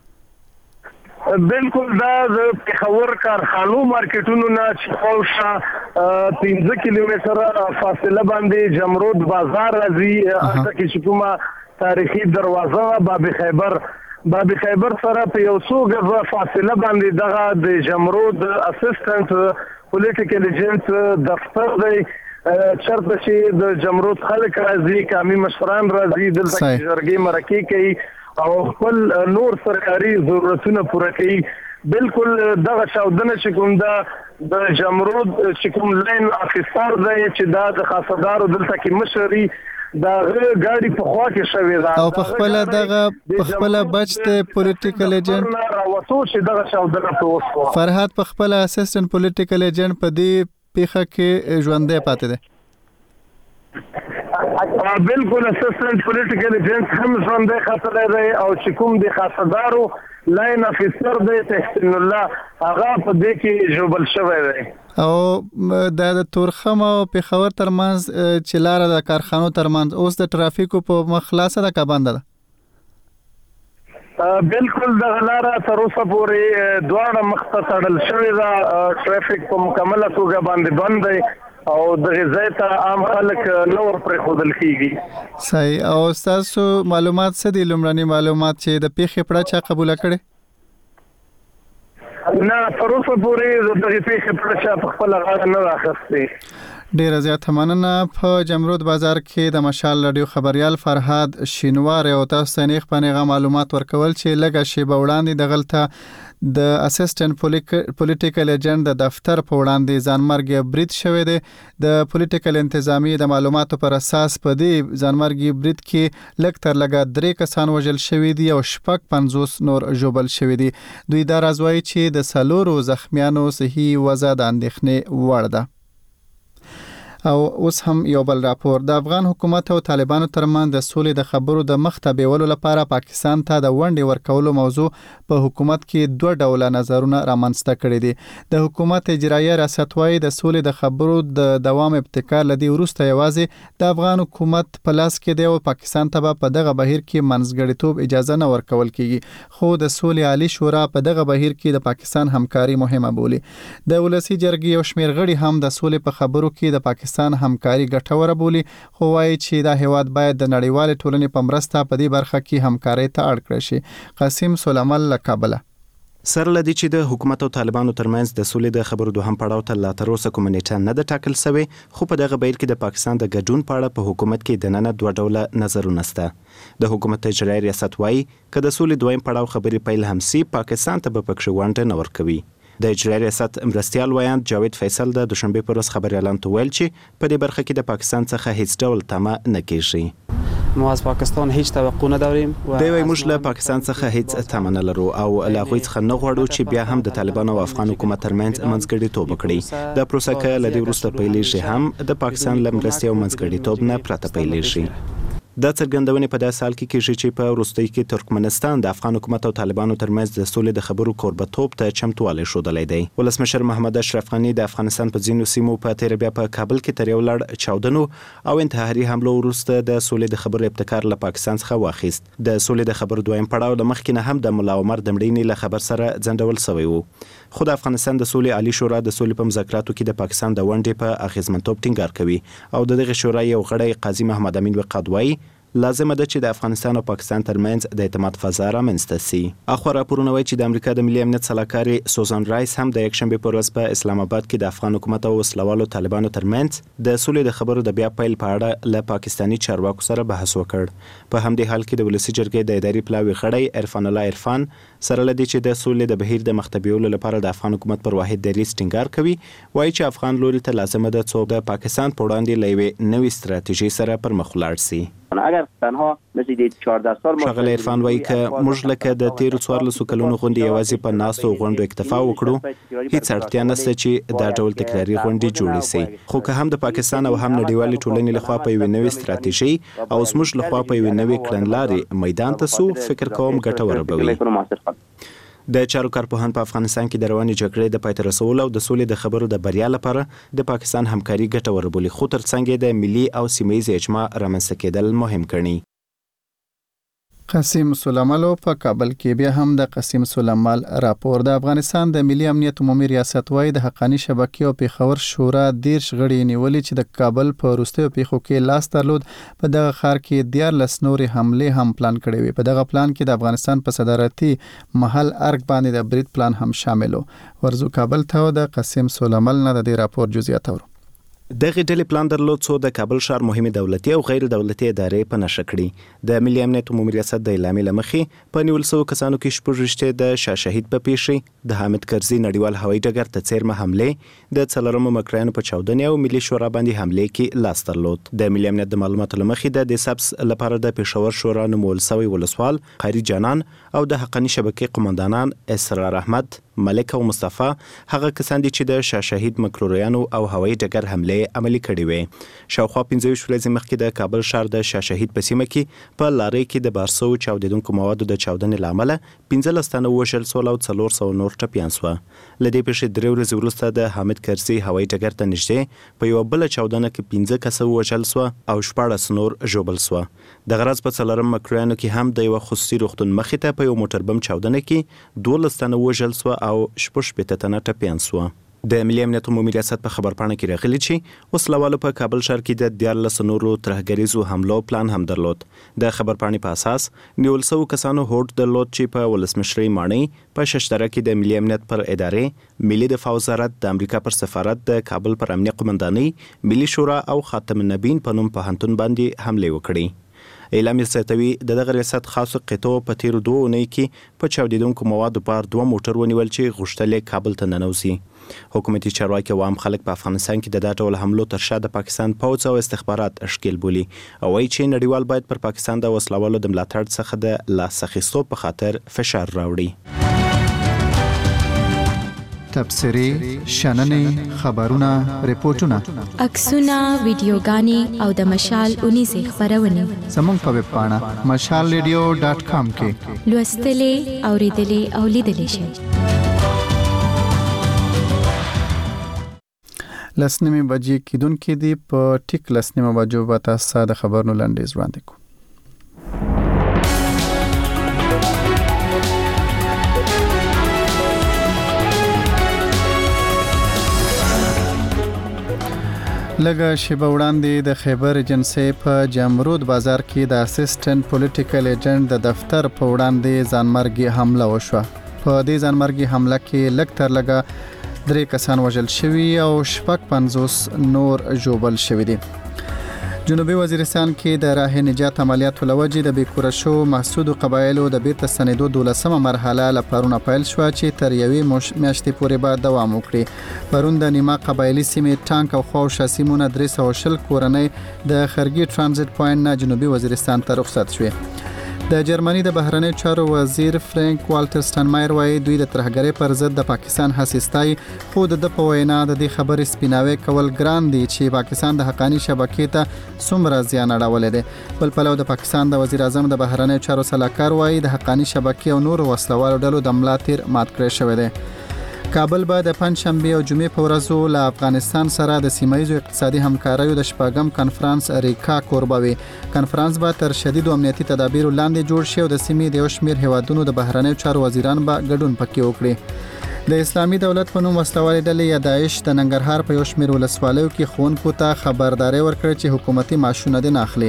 بالکل دا د پېښور کارخانو مارکیټونو نه چې خواوشا پنځه کیلومتره فاصله باندې جمرود بازار راځي. هلته کې چې کومه تاریخي دروازه باب خیبر باب خیبر سره په یو څو ګزه فاصله باندې دغه د جمرود اسسټنټ پولیټیکل ایجنټ دفتر دی. چرته چې د جمرود خلک راځي قومي مشران راځي دلته کې جرګې مرکې کوي او خپل نور سرکاري ضرورتونه پوره کوي. بالکل دغه چاودنه چې کوم ده د جمرود چې کوم لین افیسر دی چې دا د خاصدارو دلته کې مشري دا غاډي په خوا کې شوې ده او په خپل دغه په خپل بچ ته پولیټیکل ایجنټ راوته چې دغه چاودنه په وسو. فرهاد په خپل اسسټنټ پولیټیکل ایجنټ په دې پیښه کې ژوندې پاتې ده. بالکل اسسټنټ پولیټیکل ایجنټ هم ژوندی خطرې دی او چې کوم د خاصدارو لاین افیسر دی تحسین الله هغه په دې کې ژوبل شوی دی. او د تورخم او پېښور ترمنځ چې لاره د کارخانو ترمنځ اوس د ټرافیکو په مخ خلاصه ده که بنده ده؟ بالکل دغه لاره تر اوسه پورې دواړه مخ ته تړل شوې ده. ټرافیک په مکمله توګه باندې بند دی او دغه ځای ته عام خلک نور پرېښودل کېږي. صحیح. او ستاسو معلومات څه دي لومړني معلومات چې د پیښې پړه چا قبوله کړې؟ نه تر اوسه پورې د دغې پیښې پړه چا په خپله غاړه نه راخیستې. ډیره زیاته مننه. په جمرود بازار کې د مشال رادیو خبريال فرهاد شینوار او تاسو ته نیغ په نیغه معلومات ورکول چې لږه شیبه وړاندې دغلته د اسسټنټ پولیټیکل ایجنټ د دفتر په وړاندې ځانمرګي برید شوی دی. د پولیټیکل انتظامی د معلوماتو پر اساس په دې ځانمرګي برید کې لږ تر لږه درې کسان وژل شوي دي او شپږ پنځوس نور ژوبل شوي دي. دوی دا راز وایي چې د څلورو زخمیانو صحي وضع د اندېښنې وړ ده. او اوس هم یو بل راپور. د افغان حکومت او طالبانو ترمنځ د سولې د خبرو د مخ ته بیولو لپاره پاکستان ته د ونډې ورکولو موضوع په حکومت کې دوه ډوله نظرونه رامنځته کړي دي. د حکومت اجرایه ریاست وايي د سولې د خبرو د دوام ابتکار لدی وروسته یوازې د افغان حکومت په لاس کې دی او پاکستان ته په دغه بهیر کې منځګړیتوب اجازه نه ورکول کیږي. خو د سولې عالی شورا په دغه بهیر کې د پاکستان همکاري مهمه بولي. د ولسی جرګې یو شمېر غړي هم د سولې په خبرو کې د پاکستان همکاري ګټوره بولي، خو وايي چې دا هیواد باید د نړیوال ټولنې په مرسته په دې برخه کې همکاري ته اړ کړی شي. قاسم سلیمان له کابل. سر لدی چې د حکومت او طالبانو ترمنځ د سولې د خبرو دوهم پړاو ته لا تر اوسه کوم نیټه نه ده ټاکل شوی، خو په دغه بهیر کې د پاکستان د ګډون په اړه په حکومت کې د نن دوه ډوله نظرونه شته. د حکومت اجرایي ریاست وايي چې د سولې دویم پړاو خبرې پیل هم سي پاکستان ته به پکښ ونډه نه ورکوي. د اجرایي ریاست مرستیال ویاند جاوید فیصل د دوشنبه پر ورځ خبريالانو ته ویل چې په دې برخه کې د پاکستان څخه هیڅ ډول تمه نه کیږي. ما از پاکستان هیڅ توقع نداریم. دوی وايي موږ له پاکستان څخه هیڅ تمه نه لرو او له هغوی څخه نه غواړو چې بیا هم د طالبانو او افغان حکومت ترمنځ منځګړیتوب وکړي. د پروسه کې له دې وروسته پیلېږي هم د پاکستان له مرستې او منځګړیتوب نه پرته پیلېږي. دا څرګندونې په داسې حال کې کېږي چې په وروستۍ کې ترکمنستان د افغان حکومت او طالبانو ترمنځ د سولې د خبرو کوربتوب ته چمتوالی ښودلی دی. ولسمشر محمد اشرف غني د افغانستان په ځینو سیمو په تېره بیا په کابل کې تر یو لړ چاودنو او انتحاري حملو وروسته د سولې د خبرو ابتکار له پاکستان څخه واخیست. د سولې د خبرو دویم پړاو له مخکې نه هم د ملا عمر د مړینې له خبر سره ځنډول شوی و. خو د افغانستان د سولې عالی شورا د سولې په مذاکراتو کې د پاکستان د ونډې په اغیزمنتوب ټینګار کوي او د دغه شورا یو غړی قاضي محمد امین وقاد وایي لازمه ده چې د افغانستان او پاکستان ترمنځ د اعتماد فضا رامنځته سي. اخو راپورونه وایي چې د امریکا د ملي امنیت سلاکارې سوزان رایس هم د یکشنبه پر ورځ په اسلام آباد کې د افغان حکومت او وسلوالو طالبانو ترمنځ د سولې د خبرو د بیا پیل په اړه له پاکستاني چارواکو سره بحث وکړ. په همدې حال کې د ولسی جرګې د اداري پلاوي غړی عرفان الله عرفان سره لدی چې د سولې د بهیر د مختبیولو لپاره د افغان حکومت پر واحد دریځ ټینګار کوي، وایي چې افغان لوري ته لازمه ده څو د پاکستان په وړاندې لوي نوې ستراتیژي سره پر مخ ولاړ شي. اگر تنها مثل د چهارده سال شغله عرفان وایي چې موږ لکه د تیر څوارلسو کلونو غونډې یوازې په ناستو غونډو اکتفا وکړو، هیڅ اړتیا نشته چې دا ډول تکراري غونډې جوړې شي. خو که هم د پاکستان او هم نړیوالې ټولنې لخوا په یوې نوې ستراتیژي او زموږ لخوا په یوې نوې کړنلارې میدان ته سو، فکر کوم ګټوره به وي. د چارو کارپوهان په افغانستان کې د روانې جګړې د پای ته رسولو او د سولې د خبرو د بریا لپاره د پاکستان همکاري ګټوره بولي، خو ترڅنګ د ملي او سیمه ییز اجماع رامنځته کېدل مهم ګڼي. قاسم سلیمالو په کابل کې. بیا هم د قاسم سلیمال راپور. د افغانستان د ملي امنیت عمومي ریاست وايي د حقانی شبکې او پیښور شورا دیرش غړي نیولې چې د کابل په وروستیو پیښو کې لاس درلود. په دغه ښار کې دیارلس نورې حملې هم پلان کړې وي. په دغه پلان کې د افغانستان په صدارتي محل ارګ باندې د برید پلان هم شامل و. ورزو کابل ته د قاسم سلیمال نه د دې راپور جزئیات اورو. دغه ډلې پلان درلود څو د کابل ښار مهمه دولتي او غیر دولتي ادارې په نشه کړي. د ملي امنیت عمومي ریاست د اعلامیې لمخې په نیول شوو کسانو کې شپږ رشته د شاه شهید په پیښې، د حامد کرزي نړیوال هوایي ډګر ته څیرمه حمله، د څلورمو مکرانو په چاودنې او ملي شورا باندې حمله کې لاس درلود. د ملي امنیت د معلوماتو لمخې د دسبس لپاره د پېښور شورا نومول شوی ولسوال قاری جانان او د حقانی شبکې قومندانان اسرار احمد، ملک او مصطفی هغه کسان دي چې د شاه شهید مکروریانو او هوایي ډګر حمله عملي کړې وې. شاوخوا پنځه ویشت ورځې مخکې د کابل ښار د شاه شهید په سیمه کې په لارۍ کې د بارسو چاودېدونکو موادو د چاودنې له امله پنځلس تنه وژل شول او څلور سوه نور ټپیان شوه. له دې پیښې درې ورځې وروسته د حامد کرزي هوایي ډګر ته نږدې په یوه بله چاودنه کې پنځه کسه ووژل شوه او شپاړس نور ژوبل شوه. دغه ورځ په څلورم مکروریانو کې هم د یوه خصوصي روغتون مخې ته په یو موټر بم چاودنه کې دولس تنه وژل شوه او شپږ شپېته تنه ټپیان شوه. د ملي امنیت عمومي ریاست په خبرپاڼه کې راغلي چې وسلوالو په کابل ښار کې د دیارلس نورو ترهګریزو حملو پلان هم درلود. د خبرپاڼې په اساس نیول شوو کسانو هوډ درلود چې په ولسمشرۍ ماڼۍ په ششتره کې د ملي امنیت پر ادارې، ملي دفاع وزارت، د امریکا پر سفارت، د کابل پر امنیه قومندانۍ، ملي شورا او خاتم النبیین په نوم پوهنتون باندې حمله وکړي. اعلامیه زیاتوي د دغه ریاست خاصو قطعو په تیرو دوه اونۍ کې په چاودیدونکو موادو پر دوه موټر ونیول چې غوښتل کابل ته ننوځي. حکومتي چارواکي او عام خلک په افغانستان کې د دا ډول حملو تر شا د پاکستان پوځ او استخبارات اشکیل بولي او وايي چې نړیوال باید پر پاکستان د وسلوالو د ملاتړ څخه د لاس اخیستو په خاطر فشار راوړي. تبصرې، شننې، خبرونه، ریپورتونه، عکسونه، ویډیوګانې او د مشال اونیزې خپرونې زموږ په ویب پاڼه مشال ریډیو ډاټ کام کې لوستلې، اوریدلې او لیدلې شئ. لسنیمه بجې کېدونکې دي. په ټیک لسنیمه بجو به تاسو د خبرونو لنډیز وړاندې کوو. لږه شیبه وړاندې د خیبر ایجنسي په جمرود بازار کې د اسسټنټ پولیټیکل ایجنټ د دفتر په وړاندې ځانمرګي حمله وشوه. په دې ځانمرګي حمله کې لږ تر لږه درې کسان وژل شوي او شپږ پنځوس نور ژوبل شوي دي. جنوبي وزیرستان کې د راه نجات عملیاتو لوجې د بیکوره شو محسود قبایلو د بیرته ستنېدو دولسمه مرحله لپاره پیل شو چې تر یوې میاشتې پورې به دوام وکړي. پرون د نیمه قبایلی سیمې ټانک او خواوشا سیمونه درې سوه شل کورنۍ د خرګي ترانزیت پوینټ نه جنوبي وزیرستان ته رخصت شوې. د جرمني د بهرنی چارو وزیر فرانک والټر سټانمایر وایي دوی د ترهګرۍ پر ضد د پاکستان حساستای خو د په وینا د دې خبرې سپیناوي کول ګران دي چې پاکستان د حقانی شبکې ته څومره زیان اړولې ده. بل پلو د پاکستان د وزیر اعظم د بهرنی چارو سلاکار وایي د حقانی شبکې او نور وسلوالو ډلو د ملا تیر مات کړی شوی دی. کابل به د پنځشنبه او جمعې په ورځو له افغانستان سره د سیمایي اقتصادي همکاریو د شپږم کنفرانس ریکا کوربه وي. کنفرانس به تر شدید امنیتي تدابیر لاندې جوړ شي او د سیمې د یو شمېر هیوادونو د بهرنی چارو وزیران به ګډون پکې وکړي. د اسلامي دولت په نوم وسلوالې ډلې یا داعش د ننګرهار په یو شمېر ولسوالیو کې ښوونکو ته خبرداري ورکړه چې حکومتي معاشونه دې نه اخلي.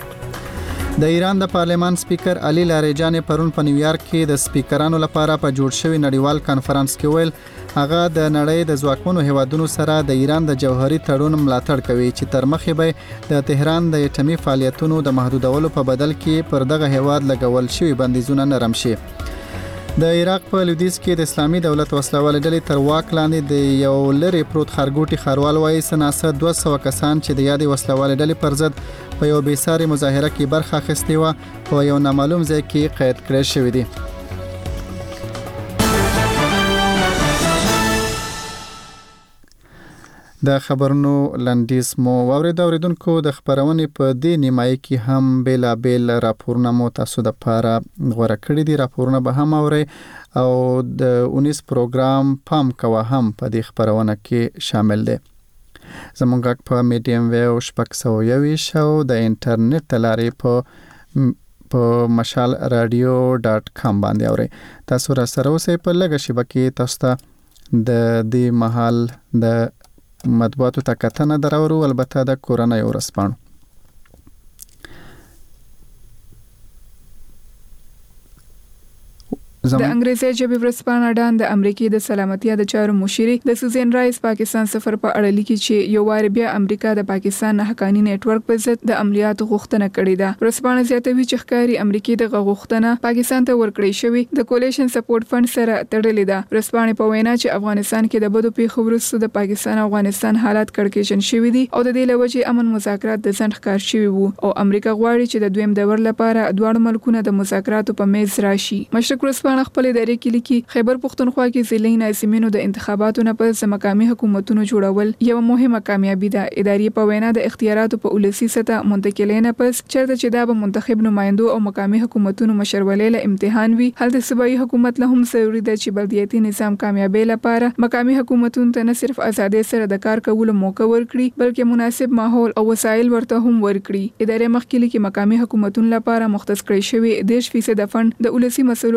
د ایران د پارلمان سپیکر علي لاریجان پرون په نیویارک کې د سپیکرانو لپاره په جوړ شوی نړیوال کانفرنس کې ویل هغه د نړۍ د ځواکمنو هیوادونو سره د ایران د جوهري تړون ملاتړ کوي چې تر مخې به د تهران د اټومي فعالیتونو د محدودولو په بدل کې پر دغه هیواد لګول شوی بندیزونه نرم شي. د عراق په لویدیځ کې د اسلامي دولت وسلوالې ډلې تر واک لاندې د یو لری پروت خرګوټي خروال وایي سناسه دوه سوه کسان چې د یادې وسلوالې ډلې پر ضد په یو بیساري مظاهره کې برخه اخیستې وه په یو نامعلوم ځای کې قید کړی شوی دی. د خبرونو لنډیز مو واورید. اوریدونکو د خبرونې په دې نیمایي کې هم بیلا بیل راپورونه مو تاسو د پاره غوړه کړی دي. راپورونه به هم اوري او د اونیس پروګرام پام کوه هم په دې خبرونه کې شامل دي. زمونږ په میډیم ویو شپږ سوه یوویشت او د انټرنیټ د لارې په په مشال رادیو ډاټ کام باندې اوري. تاسو را سره اوسئ. په لږه شیبه کې تاسو ته د دې محل د مطبوعاتو ته کتنه درورو البته د کورنۍ ورسپانو. د انګریزي ژبې ورسپانه ډان د امریکای د سلامتیا د چارو مشري د سوزن رایس پاکستان سفر په اړه لیکي چې یو وار بیا امریکا د پاکستان حقانی نت ورک په ضد د عملیاتو غوښتنه کړې ده. ورسپانه زیاتوي چې ښکاری امریکای د غوښتنه پاکستان ته ورکړې شوی د کولیشن سپورټ فند سره تړلې ده. ورسپانه په وینا چې افغانستان کې د بدو پیښو وروسته د پاکستان او افغانستان حالات کړکېچن شوی دي او د دې لوجې امن مذاکرات د ځنډ ښکار شوی وو او امریکا غواړي چې د دویم دور لپاره دواړو ملکونو د مذاکراتو په میز راشي. مشرق ورسپانه خپل ادارې کې لیکي خیبر پښتونخوا کې ضلعي ناظمینو د انتخاباتو نه پس مقامي حکومتونو جوړول یو مهمه کامیابی ده. ادارې په وینا د اختیاراتو په ولسی سطح منتقلین پس چرته چې دا به منتخب نمائندو او مقامي حکومتونو مشرولې له امتحان وي هلته صوبایي حکومت له هم ضروري ده چې بلدیاتي نظام کامیابی لپاره مقامي حکومتونو ته نه صرف ازادي سره د کار کولو موقع ورکړي بلکې مناسب ماحول او وسایل ورته هم ورکړي. ادارې مخکې لیکي مقامي حکومتونو لپاره مختص کړی شوی دیش فیصد فند د ولسی مسلو په مقابل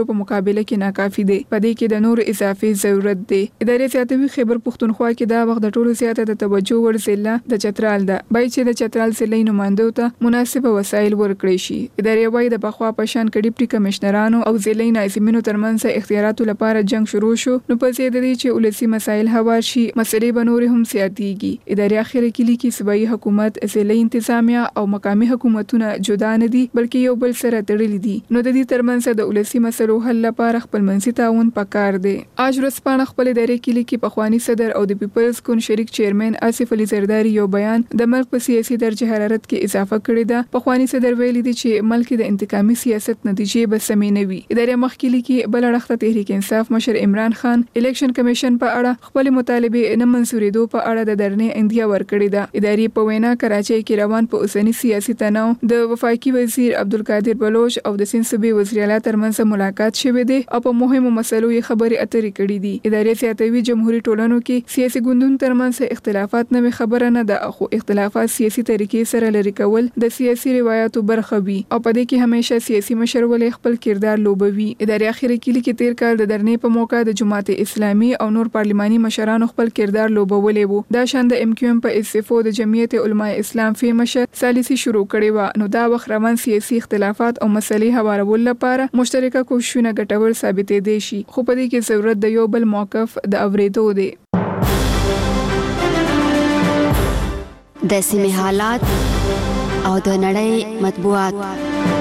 مقابله کې ناکافي دي. په دې کې د نور اضافي ضرورت دی. ادارې زیاتوي خیبر پښتونخوا کې دا وخت د ټولو زیاته د توجه ور ضلع د چترال ده. بای چې د چترال ضلع نمائندو ته مناسب وسایل ورکړي شي. ادارې وايي د بخوا پشان کې ډیپټي کمشنرانو او ضلع ناظمینو ترمنځ اختیاراتو لپاره جنگ شروع شو، نو په زیاده دي چې ولسی مسایل هوار شي، مسلې به نور هم زیاتېږي. ادارې اخر کې لیکي صوبایي حکومت، ضلعي انتظامیه او مقامي حکومتونه جدا نه دي بلکې یو بل سره تړلي دي. نو د دې ترمنځ د ولسی مسلو حل لپاره خپل منځي تعاون پکار دی. اج ورځپاڼه خپل ادارې کې لیکي پخوانی صدر او د پیپلز کون شریک چیرمن آصف علي زرداری یو بیان د ملک په سیاسي درجه حرارت کې اضافه کړی ده. پخوانی صدر ویلي دي چې ملک د انتقامي سیاست نتیجې به سمې نه وي. ادارې مخکې لیکي بل اړخ تحریک انصاف مشر عمران خان الیکشن کمیشن په اړه خپل مطالبه نه منسوریدو په اړه د درنې اندیا ورکړې ده. ادارې په وینا کراچۍ کې روان په اوسنی سیاسي تناو د وفاقي وزیر عبدالقادر بلوچ او د سند صوبې وزیر اعلی ترمنځ ملاقات شوه دي او په مهمو مسلو یې خبرې اترې کړې دي. ادارې زیاتوي جمهوریت ټولنو کې سیاسي ګوندونو ترمنځ اختلافات نه خبره نه ده، خو اختلافات سیاسي طریقې سره لري کول د سیاسي روایتو برخه وي او په دې کې همیشه سیاسي مشرولې خپل کردار لوبوي. ادارې اخیری کې لیکي تیر کال د درنې په موقع د جماعت اسلامي او نور پارلماني مشرانو خپل کردار لوبولې وو. دا شان د ام کیو ام په استعفو د جمعیت علماء اسلام فی مشر سالیسي شروع کړي و. نو دا وخت روان سیاسي اختلافات او مسلې هوارول لپاره مشترکه کوششونه ګټور ثابتې دي شي، خو په دې کې ضرورت د یو بل موقف د اوریدو دی. د سیمې حالات او د نړۍ مطبوعات.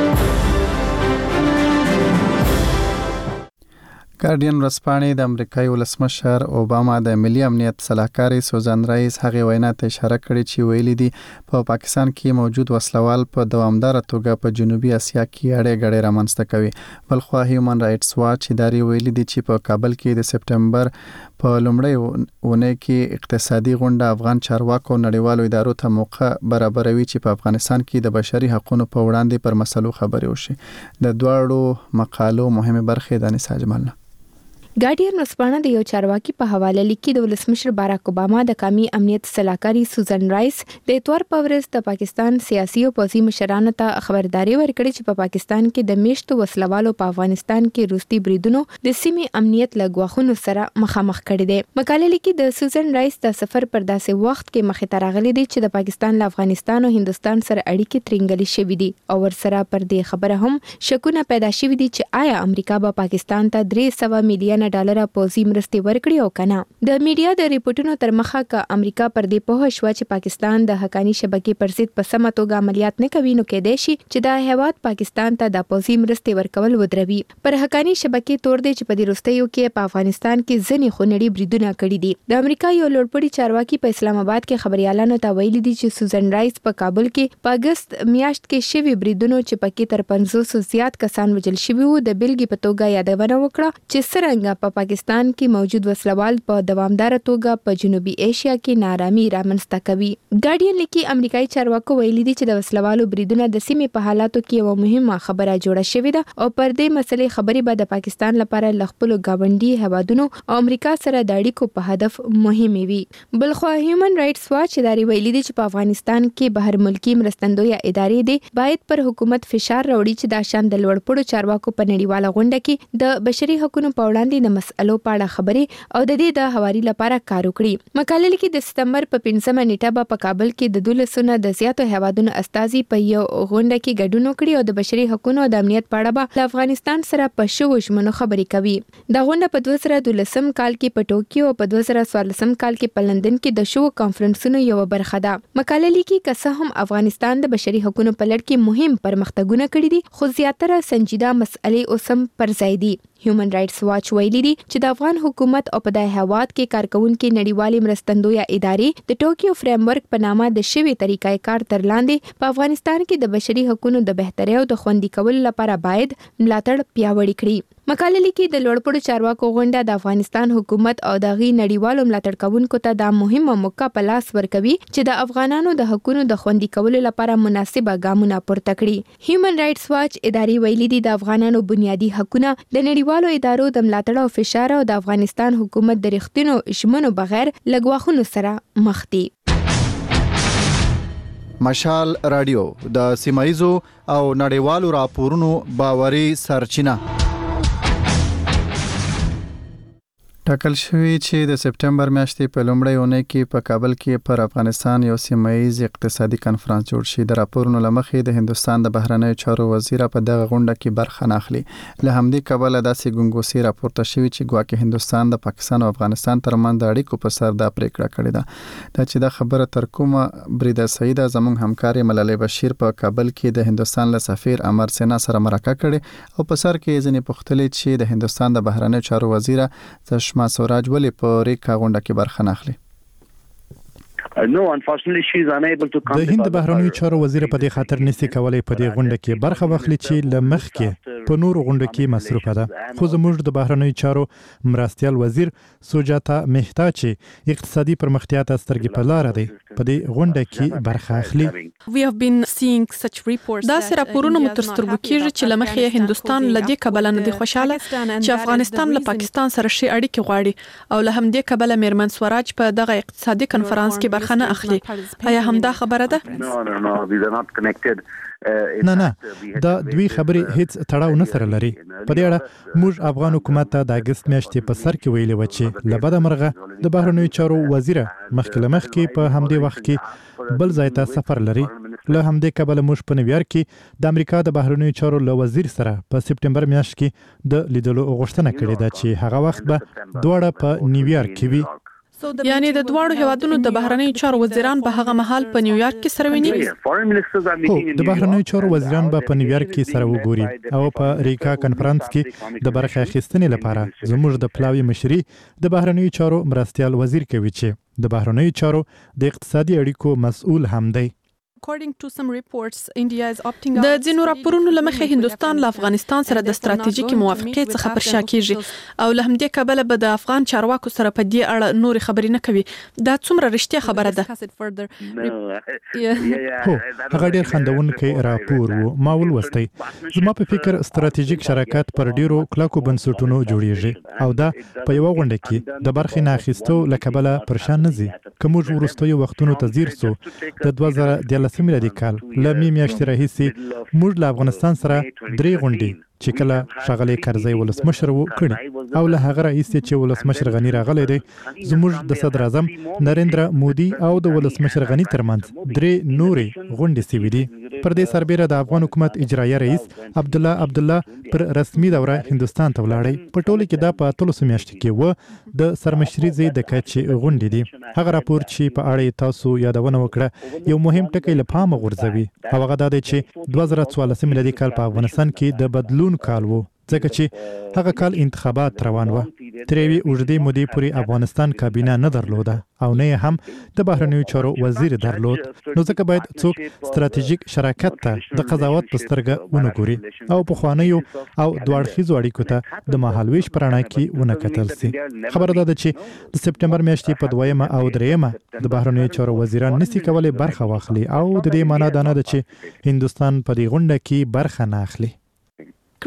ګارډین ورځپاڼې د امریکایي ولسمشر اوباما د ملي امنیت صلاحکار سوزان رایس هغه وینا ته اشاره کړې چې ویلي دي په پا پاکستان کې موجود وسلوال په دوامدار توګه په جنوبي اسیا کې اړې غړې رامنځته کوي. بلخو هیومن رائټس واچ ادارې ویلي دي چې په کابل کې د سپټمبر په لومړۍ اونۍ کې اقتصادي غونډه افغان چارواکو نړیوالو ادارو ته موقع برابروي چې په افغانستان کې د بشري حقوقو په وړاندې پر مسلو خبرې وشي. د دواړو مقالو مهمه برخه د نساج ملنه ګارډین ورځپاڼه د یو چارواکي په حواله لیکي د ولسمشر باراک اوباما د قومي امنیت صلاحکار سوزان رایس د اتوار په ورځ د پاکستان سیاسي او پوځي مشرانو ته خبرداري ورکړه چې په پاکستان کې د میشتو وسلوالو په افغانستان کې روسي بریدونو د سیمې امنیت لګواخونو سره مخامخ کړي دي. مقاله لیکي د سوزان رایس د سفر پر داسې وخت کې مخې ته راغلي دي چې د پاکستان له افغانستان او هندستان سره اړیکې ترنګلې شوې دي او ورسره پر دې خبره هم شکونه پیدا شوي دي چې آیا امریکا به پاکستان ته درې سوه میلیون ډالر پوځي مرستې ورکړي او کنه. د میډیا د ریپورتونو تر مخه ک امریکا پر دې په شوا چې پاکستان د حقانی شبکې پر ضد په سمه توګه عملیات نه کوي، نو کېدای شي چې د هیواد پاکستان ته د پوځي مرستې ورکول ودروي. پر حقانی شبکې تور دی چې په دې وروستیو کې په افغانستان کې ځنې خونړي بریدونه کړي دي. د امریکا یو لوړپوړي چارواکي په اسلام آباد کې خبريالانو ته ویلي دي چې سوزان رایس په کابل کې په اگست میاشت کې شوی بریدونو چې پکې تر پنځوس زیات کسان وژل شوي وو د بیلګې په توګه یادونه وکړه چې څرنګه په پاکستان کې موجود وسلوال په دوامدار توګه په جنوبي ایشیا کې نارامي رامنځته کوي. ګارډین لیکي امریکایي چارواکو ویلي دي چې د وسلوالو بریدونه د سیمې په حالاتو کې یو مهمه خبره جوړه شوې ده او پر دې مسلې خبرې به د پاکستان لپاره ل خپل گاونډي هیوادونو او امریکا سره د اړیکو په هدف مهمه وي. بلخو هیومن رائټس واچ ادارې ویلي دي چې په افغانستان کې بهر ملکی مرستندویه ادارې دي باید پر حکومت فشار راوړي چې دا شان د لوړپوړو چارواکو په نړیواله غونډه کې د بشري حقوقو په وړاندې د مسألو په اړه خبرې او د دې د حواري لپاره کار وکړي. مقاله لیکي د سپتمبر په پنځمه نیټه په کابل کې د دولسونه د زیاتو هیوادونو استازي په یو غونډه کې ګډون وکړي او د بشري حقوقو او د امنیت په اړه به افغانستان سره په شوو ژمنو خبرې کوي. دا غونډه په دوه زره دولسم کال کې په ټوکیو او په دوه زره څوارلسم کال کې په لندن کې د شوو کانفرنسونو یو برخه ده. مقاله لیکي که څه هم افغانستان د بشري حقوقو په لړ کې مهم پرمختګونه کړي دي، خو زیاتره سنجیده مسئلې اوس هم پر ځای دي. هیومن رائټس واچ ویلي دي چې د افغان حکومت او په دای هواد کې کارکونکو نړیوالې مرستندویه ادارې د ټوکیو فریم ورک په نامه د شوی طریقې کار تر لاندې په افغانستان کې د بشري حقوقو د بهترۍ او د خوندي کولو لپاره باید ملاتړ پیاوړی کړي. مقاله لیکي د لوړپوړو چارواکو غونډه د افغانستان حکومت او د غي نړیوالو ملاتړ کوونکو ته د مهمه موقع په لاس ورکوي چې د افغانانو د حقوقو د خوندي کولو لپاره مناسبه ګامونه پورته کړي. هیومن رائټس واچ ادارې ویلي دي د افغانانو بنیادی حقوقونه د نړیوالو ادارو د ملاتړ او فشار او د افغانستان حکومت د رښتینو ژمنو بغیر لګواخونو سره مخ دي. مشال رادیو د سیمایزو او نړیوالو راپورونو باوري سرچینه. ټاکل شوی چې د سپټمبر میاشتې په لومړۍ اونۍ کې په کابل کې پر افغانستان یو سیمایي اقتصادي کنفرانس جوړ شي. د راپورونو لمخې د هندستان د بهرنیو چارو وزیر په دغه غونډه کې برخه نه اخلي. له همدې کبله داسې ګنګوسې راپورته شوی چې ګواکې هندستان د پاکستان او افغانستان ترمنځ د اړیکو په سر دا پریکړه کړې ده. دا چې دا خبره تر کومه بریده سعیده زموږ همکاري ملالۍ بشیر په کابل کې د هندستان له سفیر امر سینا سره مرکه کړې او په سر کې ځینې پوښتلې چې د هندستان د بهرنیو چارو وزیر ما سوراج ولې په ریکا غونډه کې برخه نه اخلي؟ د هند بهرنیو چارو وزیر په دې خاطر نسی کولای په دې غونډه کې برخه واخلي چې لمخ کې په نورو غونډو کې مصروفه ده. خو زموږ د بهرنیو چارو مرستيال وزیر سوجاتا مهتا چې اقتصادي پرمختیا ته سترګې په لار دی په دې غونډه کې برخه اخلي. دا سره راپورونه مترسترګو کېږي چې لمخې هندستان لدې کبله نه دی خوشاله چې افغانستان له پاکستان سره شي اړیکې غواړي او له همدې کبله میرمن سوراج په دغه اقتصادي کنفرانس کې برخه نه اخلي. آیا همدا خبره ده؟ نه نه دا دوی خبرې هیڅ تړاو نه سره لري. په دې اړه موږ افغان حکومت ته د اگست میاشتې په سر کې ویلي و چې له بده مرغه د بهرنیو چارو وزیر مخکې له مخکې په همدې وخت کې بل ځای ته سفر لري. له همدې کبله موږ په نیویارک کې د امریکا د بهرنیو چارو له وزیر سره په سپټمبر میاشت کې د لیدلو غوښتنه کړې ده چې هغه وخت به دواړه په نیویارک کې وي. یعنی د دواړو هیوادونو د بهرنیو چارو وزیران به هغه مهال په نیویارک کې سره ویني؟ هو د بهرنیو چارو وزیران به په نیویارک کې سره وګوري او په ریکا کنفرانس کې د برخه اخیستنې لپاره زموږ د پلاوی مشري د بهرنیو چارو مرستيال وزیر کوي چې د بهرنیو چارو د اقتصادي اړیکو مسؤل هم دی. د ځینو راپورونو لمخې هندستان له افغانستان سره د ستراتیژیکي موافقې څخه پر شا کیږي او له همدې کبله به د افغان چارواکو سره په دې اړه نورې خبرې نه کوي. دا څومره رښتیا خبره ده؟ هو هغه ډېر خندونکی راپور و. ما ولوستی. زما په فکر ستراتیژیک شراکت پر ډیرو کلکو بنسټونو جوړیږي او دا په یو غونډه کې د برخې نه اخیستو له کبله پر شا نه ځي. که موږ وروستیو وختونو ته ځیر سو د دوه زره دیارلسم میلادي کال له می میاشتې راهیسې موږ له افغانستان سره درې غونډې چې کله ښاغلی کرزی ولسمشر و کړي او له هغه راهیسې چې ولسمشر غني راغلی دی زموږ د صدر اعظم نریندرا مودي او د ولسمشر غني ترمنځ درې نورې غونډې سوي دي. پر دې سربیره د افغان حکومت اجرایه رئیس عبدالله عبدالله پر رسمي دوره هندستان ته ولاړی. په ټوله کې دا په اتلسو میاشتو کې و د سرمشریزې د کچې غونډې دي. هغه راپور چې په اړه تاسو یادونه وکړه یو مهم ټکی له پامه غورځوي او هغه دا دی چې دوه زره څوارلسم میلادي کال په افغانستان کې د بدلون کال وو ځکه چې هغه کال انتخابات روان و. تر یوې اوږدې مودې پورې افغانستان کابینه نه درلوده او نه هم د بهرنیو چارو وزیر درلود. نو ځکه باید څوک ستراتیژیک شراکت ته د قضاوت په سترګه ونه ګوري او پخوانیو او دوه اړخیزو اړیکو ته د مهالویش په رڼا کې ونه کتل سي. خبره ده چې د سپټمبر میاشتې په دویمه او دریمه د بهرنیو چارو وزیران نسی کولای برخه واخلي او د دې معنی دا نه ده چې هندستان په دې غونډه کې برخه نه اخلي. په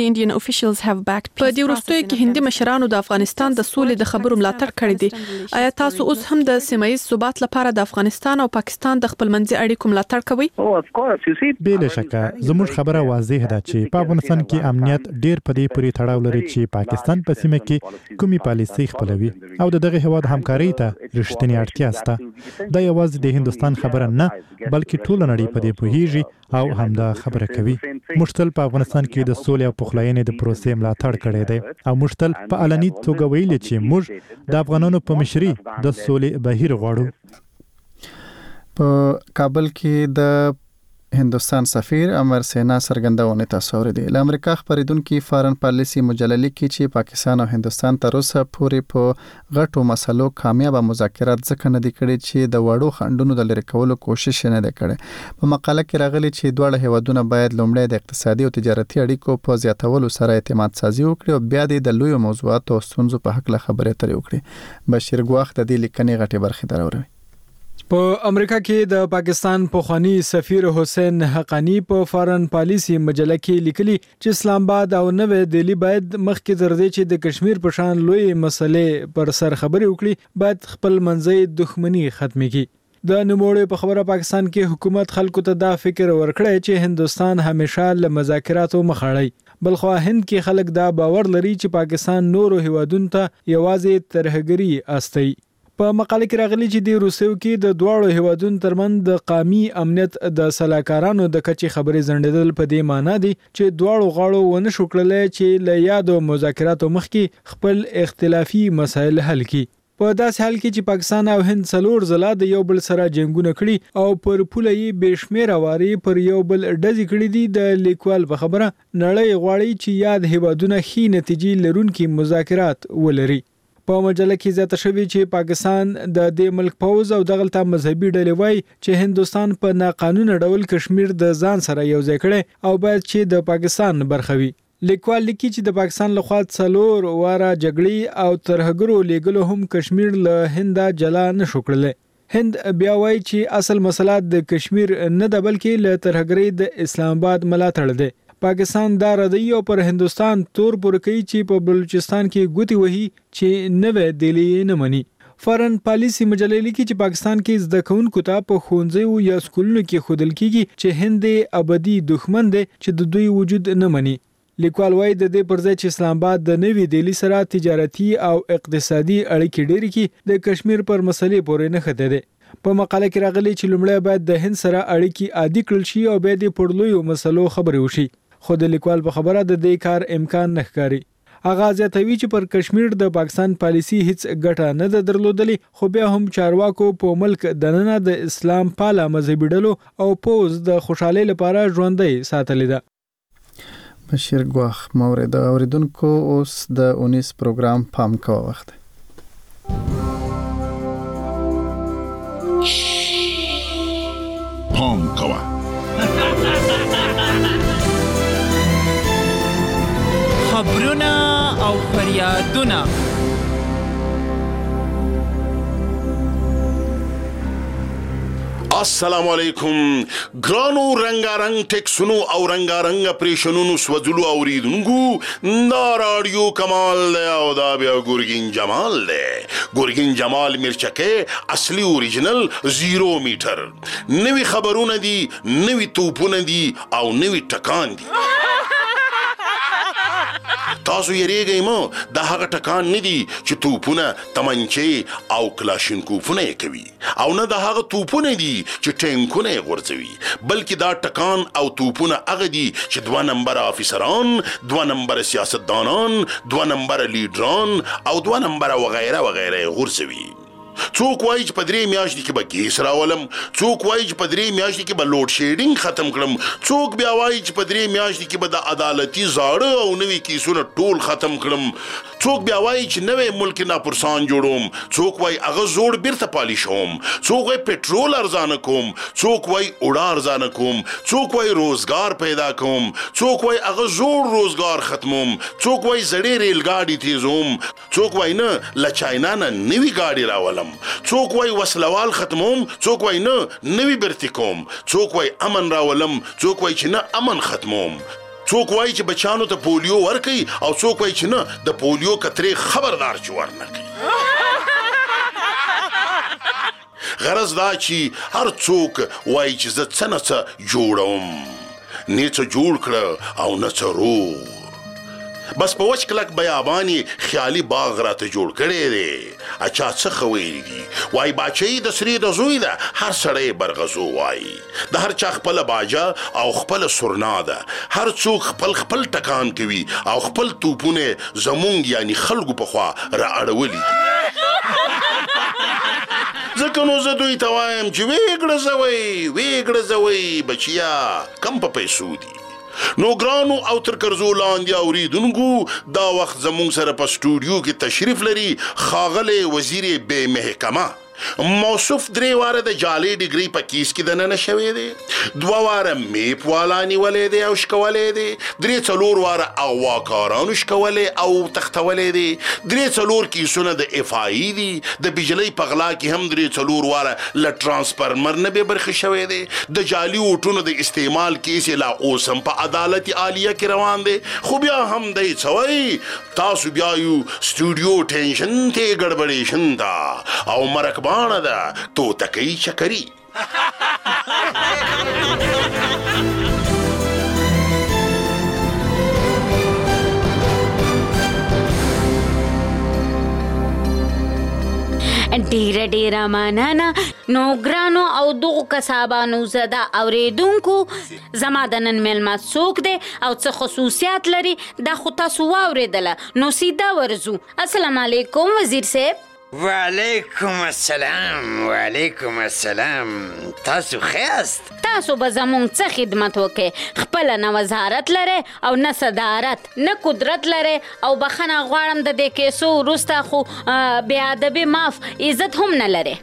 دې وروستیو کې هندي مشرانو د افغانستان د سولې د خبرو ملاتړ کړی دی. آیا تاسو اوس هم د سیمه ییز ثبات لپاره د افغانستان او پاکستان د خپلمنځي اړیکو ملاتړ کوئ؟ بلا شکه زموږ خبره واضح ده چې په افغانستان کې امنیت ډیر په دې پورې تړاو لري چې پاکستان په سیمه کې کومي پالیسي خپلوي او د دغه هواد همکاري ته رښتینی اړتیا شته. دا یوازې د هندستان خبره نه بلکې ټول نړۍ په دې پوهیږي او همدا خبره کوي. موږ تل په افغانستان کې د سولې او پخلاینې د پروسې ملاتړ کړی دی او موږ تل په علني توګه ویلي چې موږ د افغانانو په مشري د سولې بهیر غواړو. په کابل کې د هندستان سفیر امر سینا څرګندونه تاسو اوریدل. له امریکا خبرېدونکو فارن پالیسي مجله لیکي چې پاکستان او هندستان تر اوسه پورې په غټو مسلو کامیاب مذاکرات ځکه نه دي کړي چې د وړو خنډونو د لری کولو کوشش نه ده کړې. په مقاله کې راغلي چې دواړه هیوادونه باید لومړی د اقتصادي او تجارتي اړیکو په زیاتولو سره اعتماد سازي وکړي او بیا د لوی موضوعاتو او ستونزو په حق له خبرې اترې وکړي. بشیر ګواخ د دې لیکنې غټي برخې دراوړي. په امریکا کې د پاکستان پخوانی سفیر حسین حقانی په فارن پالیسی مجله کې لیکلي چې اسلام آباد او نوې دهلی باید مخکې تر دې چې د کشمیر په شان لوی مسلې پر سر خبرې وکړي باید خپل منځي دښمنی ختمه کړي. د نوموړي په خبره پاکستان کې حکومت خلکو ته دا فکر ورکړی چې هندستان همیشه له مذاکراتو مخ اړوي بلخو هند کې خلک دا باور لري چې پاکستان نورو هیوادونو ته یوازې ترهګری استي. په مقاله کې راغلي چې د روسیو کې د دواړو هیوادونو ترمن د قومي امنیت د سلاکارانو د کچې خبرې زندل په دې معنی دي چې دواړو غاړو ونه شو کړل چې له یادو مذاکراتو مخکې خپل اختلافي مسایل حل کړي. په داسې حال کې چې پاکستان او هند څلور ځله د یو بل سره جنگونه کړي او پر پوله یې بشمیره واري پر یو بل ډزې کړي دي، د لیکوال په خبره نړۍ غواړي چې یاد هیوادونه ښې نتیجې لرونکي مذاکرات ولري. په مجله کې زیاته شوی چې پاکستان د دې ملک پوز او دغلطه مذهبي ډلې وای چې هندستان په ناقانونه ډول کشمیر د ځان سره یو ځای کړي او باید چې د پاکستان برخه وي. لیکوال لیکي چې د پاکستان لخوا څلور واره جګړې او ترهګرو لیګلو هم کشمیر له هنده جلا نشو کړل. هند بیا وایي چې اصل مسله د کشمیر نه ده بلکې له ترهګرۍ د اسلام آباد ملاتړ دی. پاکستان دا ردی او پر هندستان تور پر کوي چې په بلوچستان کې ګوتی وهي چې نوې دلی نه مني. فارن پالیسی مجله لیکي چې پاکستان کې زده کوونکو ته په ښوونځیو یا سکولونو کې ښودل کیږي چې هند ابدي دښمن دی چې د دوی وجود نه مني. لیکوال وايي د دې پر ځای چې اسلام آباد د نوې دلی سره تجارتي او اقتصادي اړیکې ډېرې کړي د کشمیر پر مسلې پورې نه خته دي. په مقاله کې راغلي چې لومړی باید د هند سره اړیکې عادي کړل شي او بیا د پړلویو مسلو خبرې وشي. خو د لیکوال په خبره د دې کار امکان نه ښکاري. هغه زیاتوي چې پر کشمیر د پاکستان پالیسی هیڅ ګټه نه ده درلودلې، خو بیا هم چارواکو په ملک دننه د اسلام پاله مذهبي ډلو او پوز د خوشحالۍ لپاره ژوندۍ ساتلې ده. بشیر ګواخ مورد اوریدونکو اوس د اونیس پروګرام پام کوه وخت پام کوه خبرونه او فریادونه السلام علیکم ګرانو رنگارنګ ټیکسونو او رنگارنګ اپریشنونو سوځلو اوریدونکو دا رادیو کمال دی او دا بیا ګورګین جمال دی. ګورګین جمال مرچکه اصلي اوریجنل زیرو میټر نوی خبرونه دي، نوی توپونه دي او نوی ټکان دي. تاسو یریږئ مه، دا هغه ټکان نه دي چې توپونه تمنچې او کلاشینکوفونه یې کوي، او نه دا هغه توپونه دي چې ټینکونه یې غورځوي، بلکې دا ټکان او توپونه هغه دي چې دوه نمبره افیسران، دوه نمبره سیاستدانان، دوه نمبره لیډران او دوه نمبره وغیره وغیره یې غورځوي. څوک وایي چې په درې میاشتې کې به کیس راولم، څوک وایي چې په درې میاشتې کې به لوډ شیډینګ ختم کړم، څوک بیا وایي چې په درې میاشتې کې به د عدالتي زاړه او نوي کیسونه ټول ختم کړم، څوک بیا وایي چې نوې ملک ناپرسان جوړوم، څوک وایي هغه زوړ بیرته پالیشوم، څوک وایي پټرول ارزانه کوم، څوک وایي اوړه ارزانه کوم، څوک وایي روزګار پیدا کوم، څوک وایي هغه زوړ روزګار ختموم، څوک وایي زړې ریل ګاډي تیزوم، څوک وایي نه له چاینا نه نوي ګاډي راولم، څوک وایي وسلوال ختموم، څوک وایي نه نوي برتي کوم، څوک وایي امن راولم، څوک وایي چې نه امن ختموم، څوک وایي چې بچانو ته پولیو ورکوي او څوک وایي چې نه د پولیو کترې خبردار چې ورنکوي. غرض دا چې هر څوک وایي چې زه څه نه څه جوړوم، نه څه جوړ کړه او نه څه روغ، بس په وچ کلک بیابانې خیالي باغ راته جوړ کړی دی. اچا څه خو ویلي دي، وایي باچهي د سرې د زوی ده، هر سړی برغزو وایي، د هر چا خپله باجه او خپله سرنا ده، هر څوک خپل خپل ټکان کوي او خپل توپونه زمونږ یعنی خلکو په خوا را اړولي دي. ځکه نو زه دوی ته وایم چې ویې ګړزوئ ویې ګړزوئ بچیا کم په پیسو دي. نو ګرانو او تر کرزو لاندې اوریدونکو دا وخت زمونږ سره په سټوډیو کې تشریف لري ښاغلی وزیر بې محکمه موصوف درې واره د جعلي ډیګري په کیس کې دننه شوی دی، دوه واره میپ والا نیولی دی او شکولی دی، درې څلور واره اغواکارانو شکولی او تختولی دی، درې څلور کیسونه د اف آی دي، د بجلۍ په غلا کې هم درې څلور واره له ټرانسفرمر نه بې برخې شوی دی، د جعلي اوټونو د استعمال کیس یې لا اوس هم په عدالت عالیه کې روان دی. خو بیا هم دی څه وایي، تاسو بیا یو سټوډیو ټینشن ته ګډبډېشن ده او مرک باڼه ده توتکۍ چکري. ډیره ډیره مننه. نو ګرانو او دغو کسابانو زده اوریدونکو، زما د نن میلمه څوک دی او څه خصوصیات لري دا خو تاسو واورېدله. نو سیده ورځو. السلام علیکم وزیر صاحب. وعلیکم السلام. وعلیکم السلام. تاسو خیاست؟ تاسو به زمونږ څه خدمت وکړئ؟ خپله نه وزارت لرئ او نه صدارت، نه قدرت لرئ او بخښنه غواړم د دې کیسو وروسته خو بې ادبي معاف، عزت هم نه لرئ.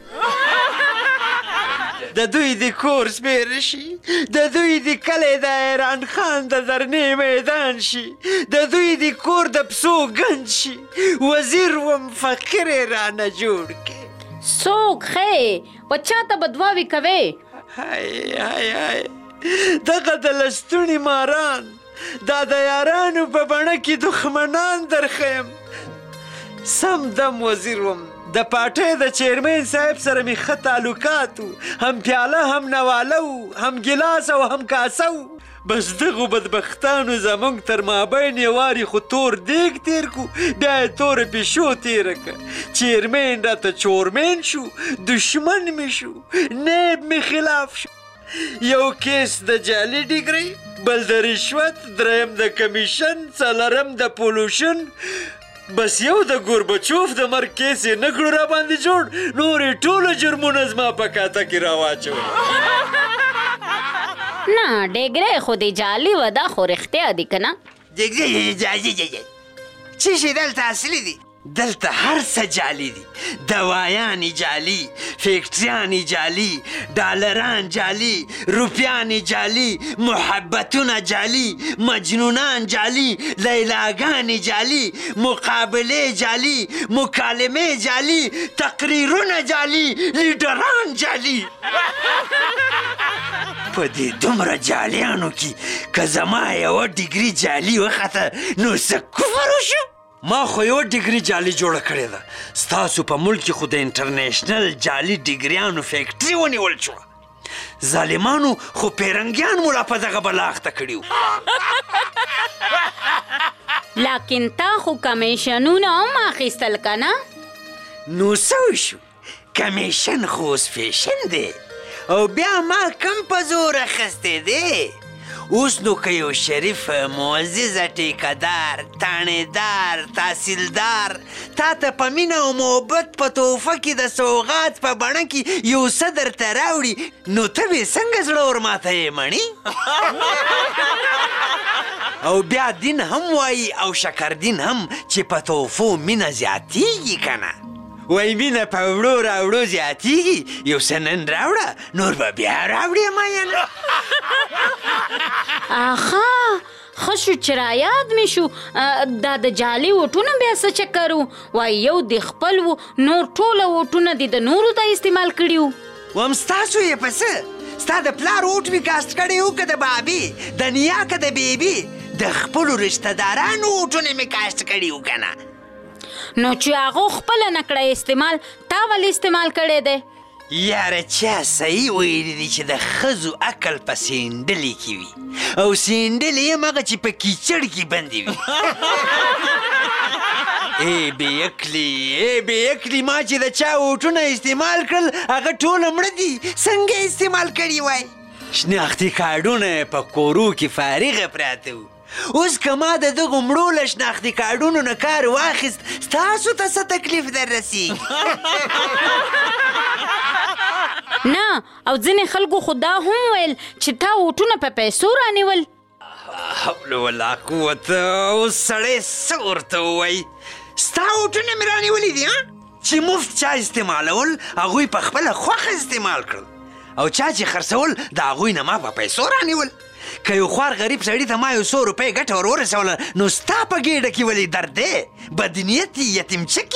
د دوی د کور سپېره شي، د دوی د کلی د ایران خان د زرنې میدان شي، د دوی د کور د پسو ګند شي، وزیر وم فقیر رانه جوړ کې. څوک ښې و چاته بدواوې کوې؟ های های های دغه د لستوڼي ماران، دا د یارانو په بڼه کې دښمنان درخیم. سم دم وزیر وم، د پاټۍ د چیرمین صاحب سره می ښه تعلقات وو، هم پیاله هم نواله وو، هم ګیلاس او هم کاسه وو. بس دغو بدبختانو زمونږ تر مابین یې وارې خو تور دیګ تیر کو، بیا یې توره پیشو تیره که. چیرمین راته چورمین شو، دشمن می شو، نیب می خلاف شو. یو کیس د جعلي ډیګرۍ، بل د رشوت، دریم د کمیشن، څلورم د پولوشن. بس یو د ګوربچوف د مرګ کیس یې نه کړو را باندې جوړ، نور یې ټوله جرمونه زما په کاته کې را واچول. نه ډیګرۍ خو د جعلي وه، دا خو رښتیا دي که نه؟ ډیګرۍ جعلي دی، څه شي دلته اصلي دي؟ دلته هر څه جعلي دي. دوایانې جعلي، فیکټریانې جعلي، ډالران جعلي، روپیانې جعلي، محبتونه جعلي، مجنونان جعلي، لیلاګانې جعلي، مقابلې جعلي، مکالمې جعلي، تقریرونه جعلي، لیډران جعلي. په دې دومره جعلیانو کې که زما یوه ډیګري جعلي وخته نو څه کفر وشو؟ ما خو یو ډیګري جعلي جوړه کړې ده. ستاسو په ملک کې خو د انټرنیشنل جعلي ډیګریانو فیکټري ونیول شوه. ظالمانو خو پیرنګیان مو لا په دغه بلا اخته کړي وو. لکن تا خو کمیشنونه هم اخیستل که نه؟ نو څه وشو؟ کمیشن خو اوس فیشن دی او بیا ما کم په زور اخیستی دی. اوس نو که یو شریف معززه ټیکهدار، تانیدار، تحصیلدار تا ته په مینه او محبت په تحفه کې د سوغات په بڼه کې یو څه درته راوړي، نو ته به څنګه زړه ورماته یې مڼي؟ او بیا دین هم وایي او شکردین هم چې په تحفو مینه زیاتیږي که نه؟ وای مینه په وړو راوړو زیاتیږي، یو څه نن راوړه نور به بیا راوړې مینه. آخا ښه شو چې رایاد مې شو. دا د جعلي ووټونه بیا څه چکر وو؟ وایي یو د خپل وو، نور ټوله ووټونه دې د نورو ته استعمال کړي وو. وم ستاسو یې په څه؟ ستا د پلار ووټ مې کاست کړی وو که د بابي، د نیا که د بیبي؟ د خپلو رشته دارانو ووټونه مې کاست کړي وو که نه؟ نو چې هغو خپله نه کړی استعمال، تا ولې استعمال کړی دی؟ یاره چا صحیح ویلي دي چې د ښځو عقل په سینډلې کې وي او سینډلې هم هغه چې په کیچړ کې بندې وي. ای بېعقلي ای بېعقلي، ما چې د چا ووټونه استعمال کړل هغه ټوله مړه دي، څنګه استعمال کړي وای؟ شناختي کارډونه په کورو کې فارغه پراته وو. اوس که ما د دغو مړو له شناختي کارډونو نه کار واخیست، ستاسو ته څه تکلیف در رسیږي؟ نه او ځینې خلکو خو دا هم ویل چې تا ووټونه په پیسو رانیول. حول ولا قوت. اوس سړی څه ورته ووایي؟ ستا ووټونه مې رانیولي دي چې مفت چا استعمالول هغوی په خپله خوښه استعمال کړل، او چا چې خرڅول د هغوی نه ما په پیسو رانیول. که یو خوار غریب سړي ته ما یو څو روپۍ ګټه ور ورسوله نو ستا په ګېډه کې ولې درد دی؟ بدنیت یتیمچکي.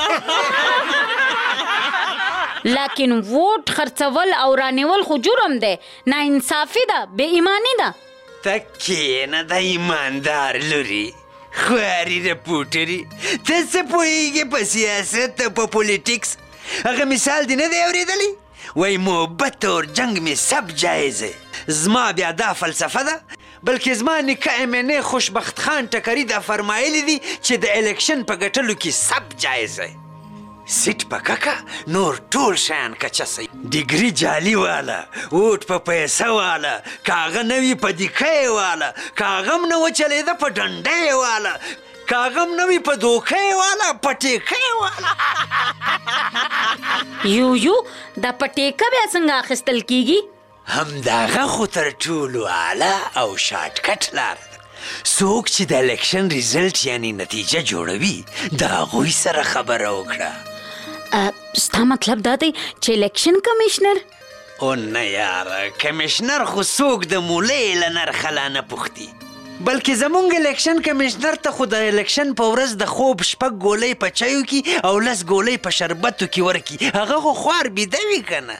لیکن ووټ خرڅول او رانیول خو جرم دی، ناانصافي ده، بې ایماني ده. ته کښېنه د ایماندار لورې، خواري رپوټري، ته څه پوهېږې په سیاست او په پولیټیکس؟ هغه مثال دې نه دی اورېدلی؟ وای محبت اور جنگ میں سب جائز ہے. زما بیا دا فلسفه ده، بلکې زما نیکه امینه خوشبخت خان ټکري دا فرمایلی دي چې د الیکشن په ګټلو کې سب جایز دی. سیټ پککه نور ټول شیان کچسئ ډیګري جالي واله اوټ په پیسه واله کاغه نوي په دیکه واله کاغم نه وچلېده په ډنډه واله کاغم نوي په دوکه واله په ټیکه واله یو یو دا په ټیکه بیا څنګه اخیستل کیږي؟ همدغه خو تر ټولو اعلی او شارټ کټ لار ده. څوک چې د الیکشن ریزلټ یعنی نتیجه جوړوي د هغوی سره خبره وکړه. ستا مطلب دا دی چې الیکشن کمیشنر؟ او نه یاره، کمیشنر خو څوک د مولۍ له نرخه لا نه پوښتي، بلکې زمونږ الیکشن کمیشنر ته خو د الیکشن په ورځ د خوب شپږ ګولۍ په چایو کې او لس ګولۍ په شربتو کې ورکي. هغه خو خوار بیده وي که نه؟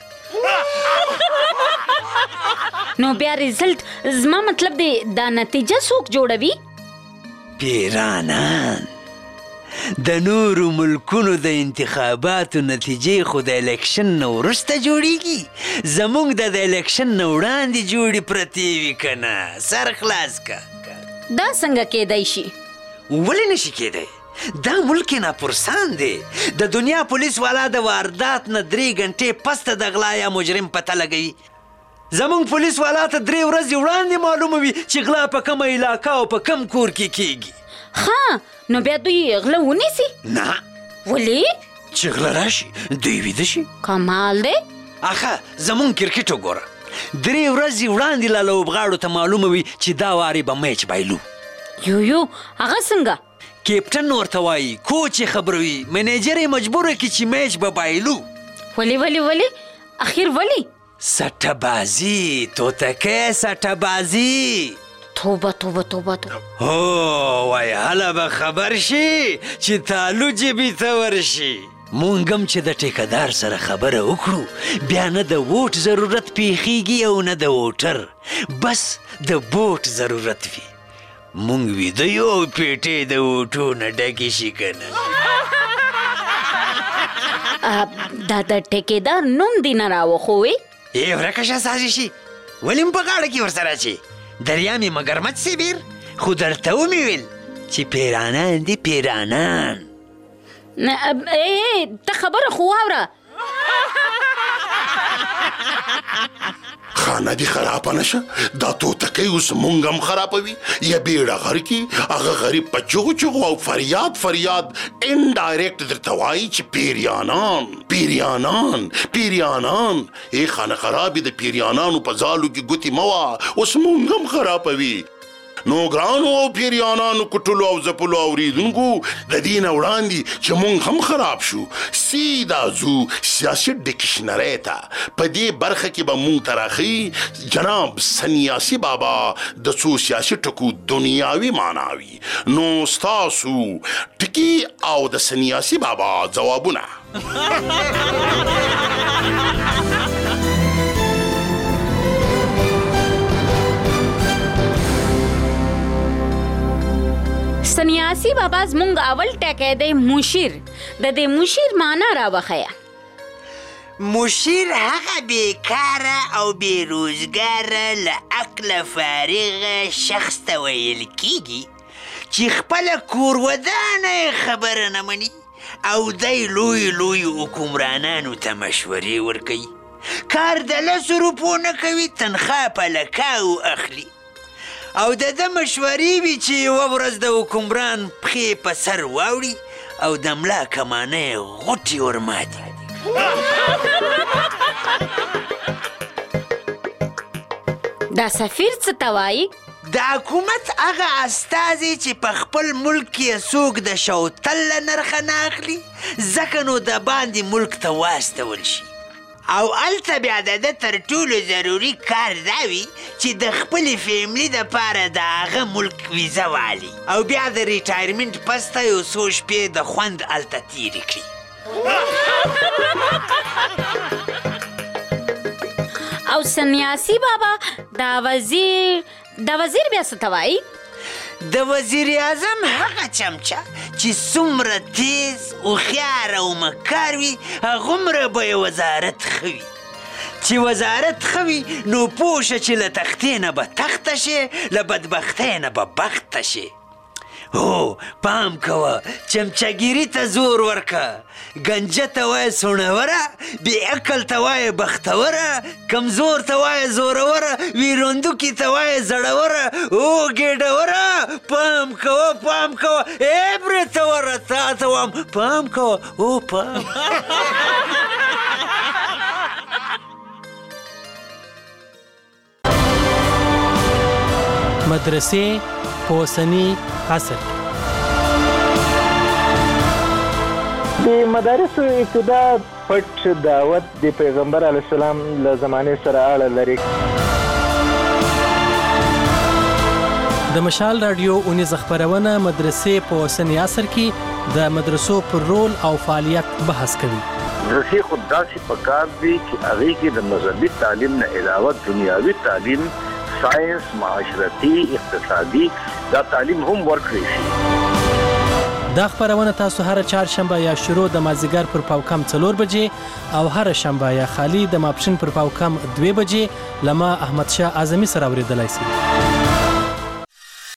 نو بیا ریزلټ، زما مطلب دی دا نتیجه څوک جوړوي؟ پیرانان. د نورو ملکونو د انتخاباتو نتیجې خو د الیکشن نه وروسته جوړیږي، زمونږ د د الیکشن نه وړاندې جوړې پرتې وي که نه؟ سر خلاص که. دا څنګه کیدی شي؟ ولې نشي کیدی؟ دا ملک ناپرسان دی. د دنیا پولیس والا د واردات نه درې غنټې پسته د غلا یا مجرم پته لګوي. زمونږ پولیس والا ته درې ورځې وړاندې معلومه وي چې غلا په کومه علاقه او په کم کور کې کیږي. ها، نو بیا دوی غله ونیسي؟ نه. ولې؟ چې غله راشي دوی ویده شي. کمال دی. اخه زمونږ کرکټ وګوره، درې ورځې وړاندې لا لوبغاړو ته معلومه وي چې دا وارې به میچ بایلو. یو یو هغه څنګه؟ کیپټن ورته وایي، کوچ یې خبروي، منیجر یې مجبوره کړي چې میچ به بایلو. ولې ولې ولې؟ اخیر ولې؟ سټه بازي، توتکۍ سټه بازي. توبه توبه توبه توبه. هو وای هله به خبر شي چې تالو جیبې ته ورشي. مونږ هم چې د ټیکهدار سره خبره وکړو، بیا نه د ووټ ضرورت پیښیږي او نه د ووټر، بس د بوټ ضرورت وي. مونږ ویده یو او پیټې د ووټو نه ډکې شي که نه؟ دا د ټیکهدار نوم دې نه راوښوې؟ ای ورکه شه سازشي، ولې م په غاړه کې ورسره اچې؟ دریا مې مگرمچ سی بیر، خو درته ومې ویل چې پیرانان دي پیرانان. ای ته خبره خو واوره. خانه دې خرابه نشه، دا توتکۍ اوس مونږ هم خرابوي یا بیړه غر کې هغه غریب په چغو چغو او فریاد فریاد انډایرکټ درته وایي چې پیریانان پیریانان پیریانان. ای خانه خرابې د پیریانانو په ځالو کې ګوتې مه وه، اوس مونږ هم خرابوي. نو ګرانو او پیریانانو کټلو او زپلو اوریدونکو، د دې نه وړاندې چې مونږ هم خراب شو، سیده ځو سیاست ډکشنرۍ ته. په دې برخه کې به مونږ ته راښیي جناب سنیاسي بابا د څو سیاسي ټکو دنیاوي معناوي. نو ستاسو ټکي او د سنیاسي بابا ځوابونه. سنیاسي بابا زمونږ اول ټکی دی مشیر. د دې مشیر معنا راوښیه. مشیر هغه بیکاره او بیروزګاره له عقله فارغه شخص ته ویل کیږي چې خپله کورودانه خبره نه مني او دی لوی لوی حکمرانانو ته مشورې ورکوي. کار د لسو روپو نه کوي، تنخوا په لکاو اخلي، او د ده مشورې وي چې یوه ورځ د حکمران پښې په سر واوړي او د ملا کمانه یې غوټې ورماتي. دا سفیر څه ته وایي؟ د حکومت هغه استازی چې په خپل ملک کې څوک د شوتل له نرخه نه اخلي، ځکه نو د باندې ملک ته واستول شي، او هلته بیا د ده تر ټولو ضروري کار دا وي چې د خپلې فیملي دپاره د هغه ملک ویزه والي او بیا د ریټایرمنټ پسته یو څو شپې د خوند هلته تېرې کړي. او سنیاسي بابا دا وزیر دا وزیر بیا څه ته وایي؟ د وزیر اعظم هغه چمچه چې څومره تیز هوښیار او مکار وي، هغومره به یې وزارت ښه وي. چې وزارت ښه وي نو پوه شه چې له تختې نه به تخته شي، له بدبختۍ نه به بخته شي. هو پام کوه چمچګیری ته زور ورکه گنجه ته وایه سونوره بې عقل ته وایه بختوره کمزور ته وایه زوروره ویروندوکي ته وایه زړوره او ګېډوره پام کوه پام کوه ای برېتوره تا ته وایم پام کوه او پام مدرسې په اوسني عصر د مدارسو ابتدا پټ دعوت د پیغمبر علیه السلام له زمانې سره اړه لري. د مشال رادیو اونیز خبرونه مدرسې په اوسني عصر کې د مدرسو پر رول او فعالیت بحث کوي. مدرسې خود داسې پکار دي چې هغې کې د مذهبي تعلیم نه علاوه دنیاوي تعلیم، ساینس، معاشرتي، اقتصادي دا تعلیم هم ورکړی شي. دا خبرونه تاسو هر چهارشنبه یا شروع د مازیګر پر پاوکم څلور بجې او هر شنبه یا خالی د ماپښین پر پاوکم دوه بجې لما احمد شاه اعظمي سره اوریدلای شئ.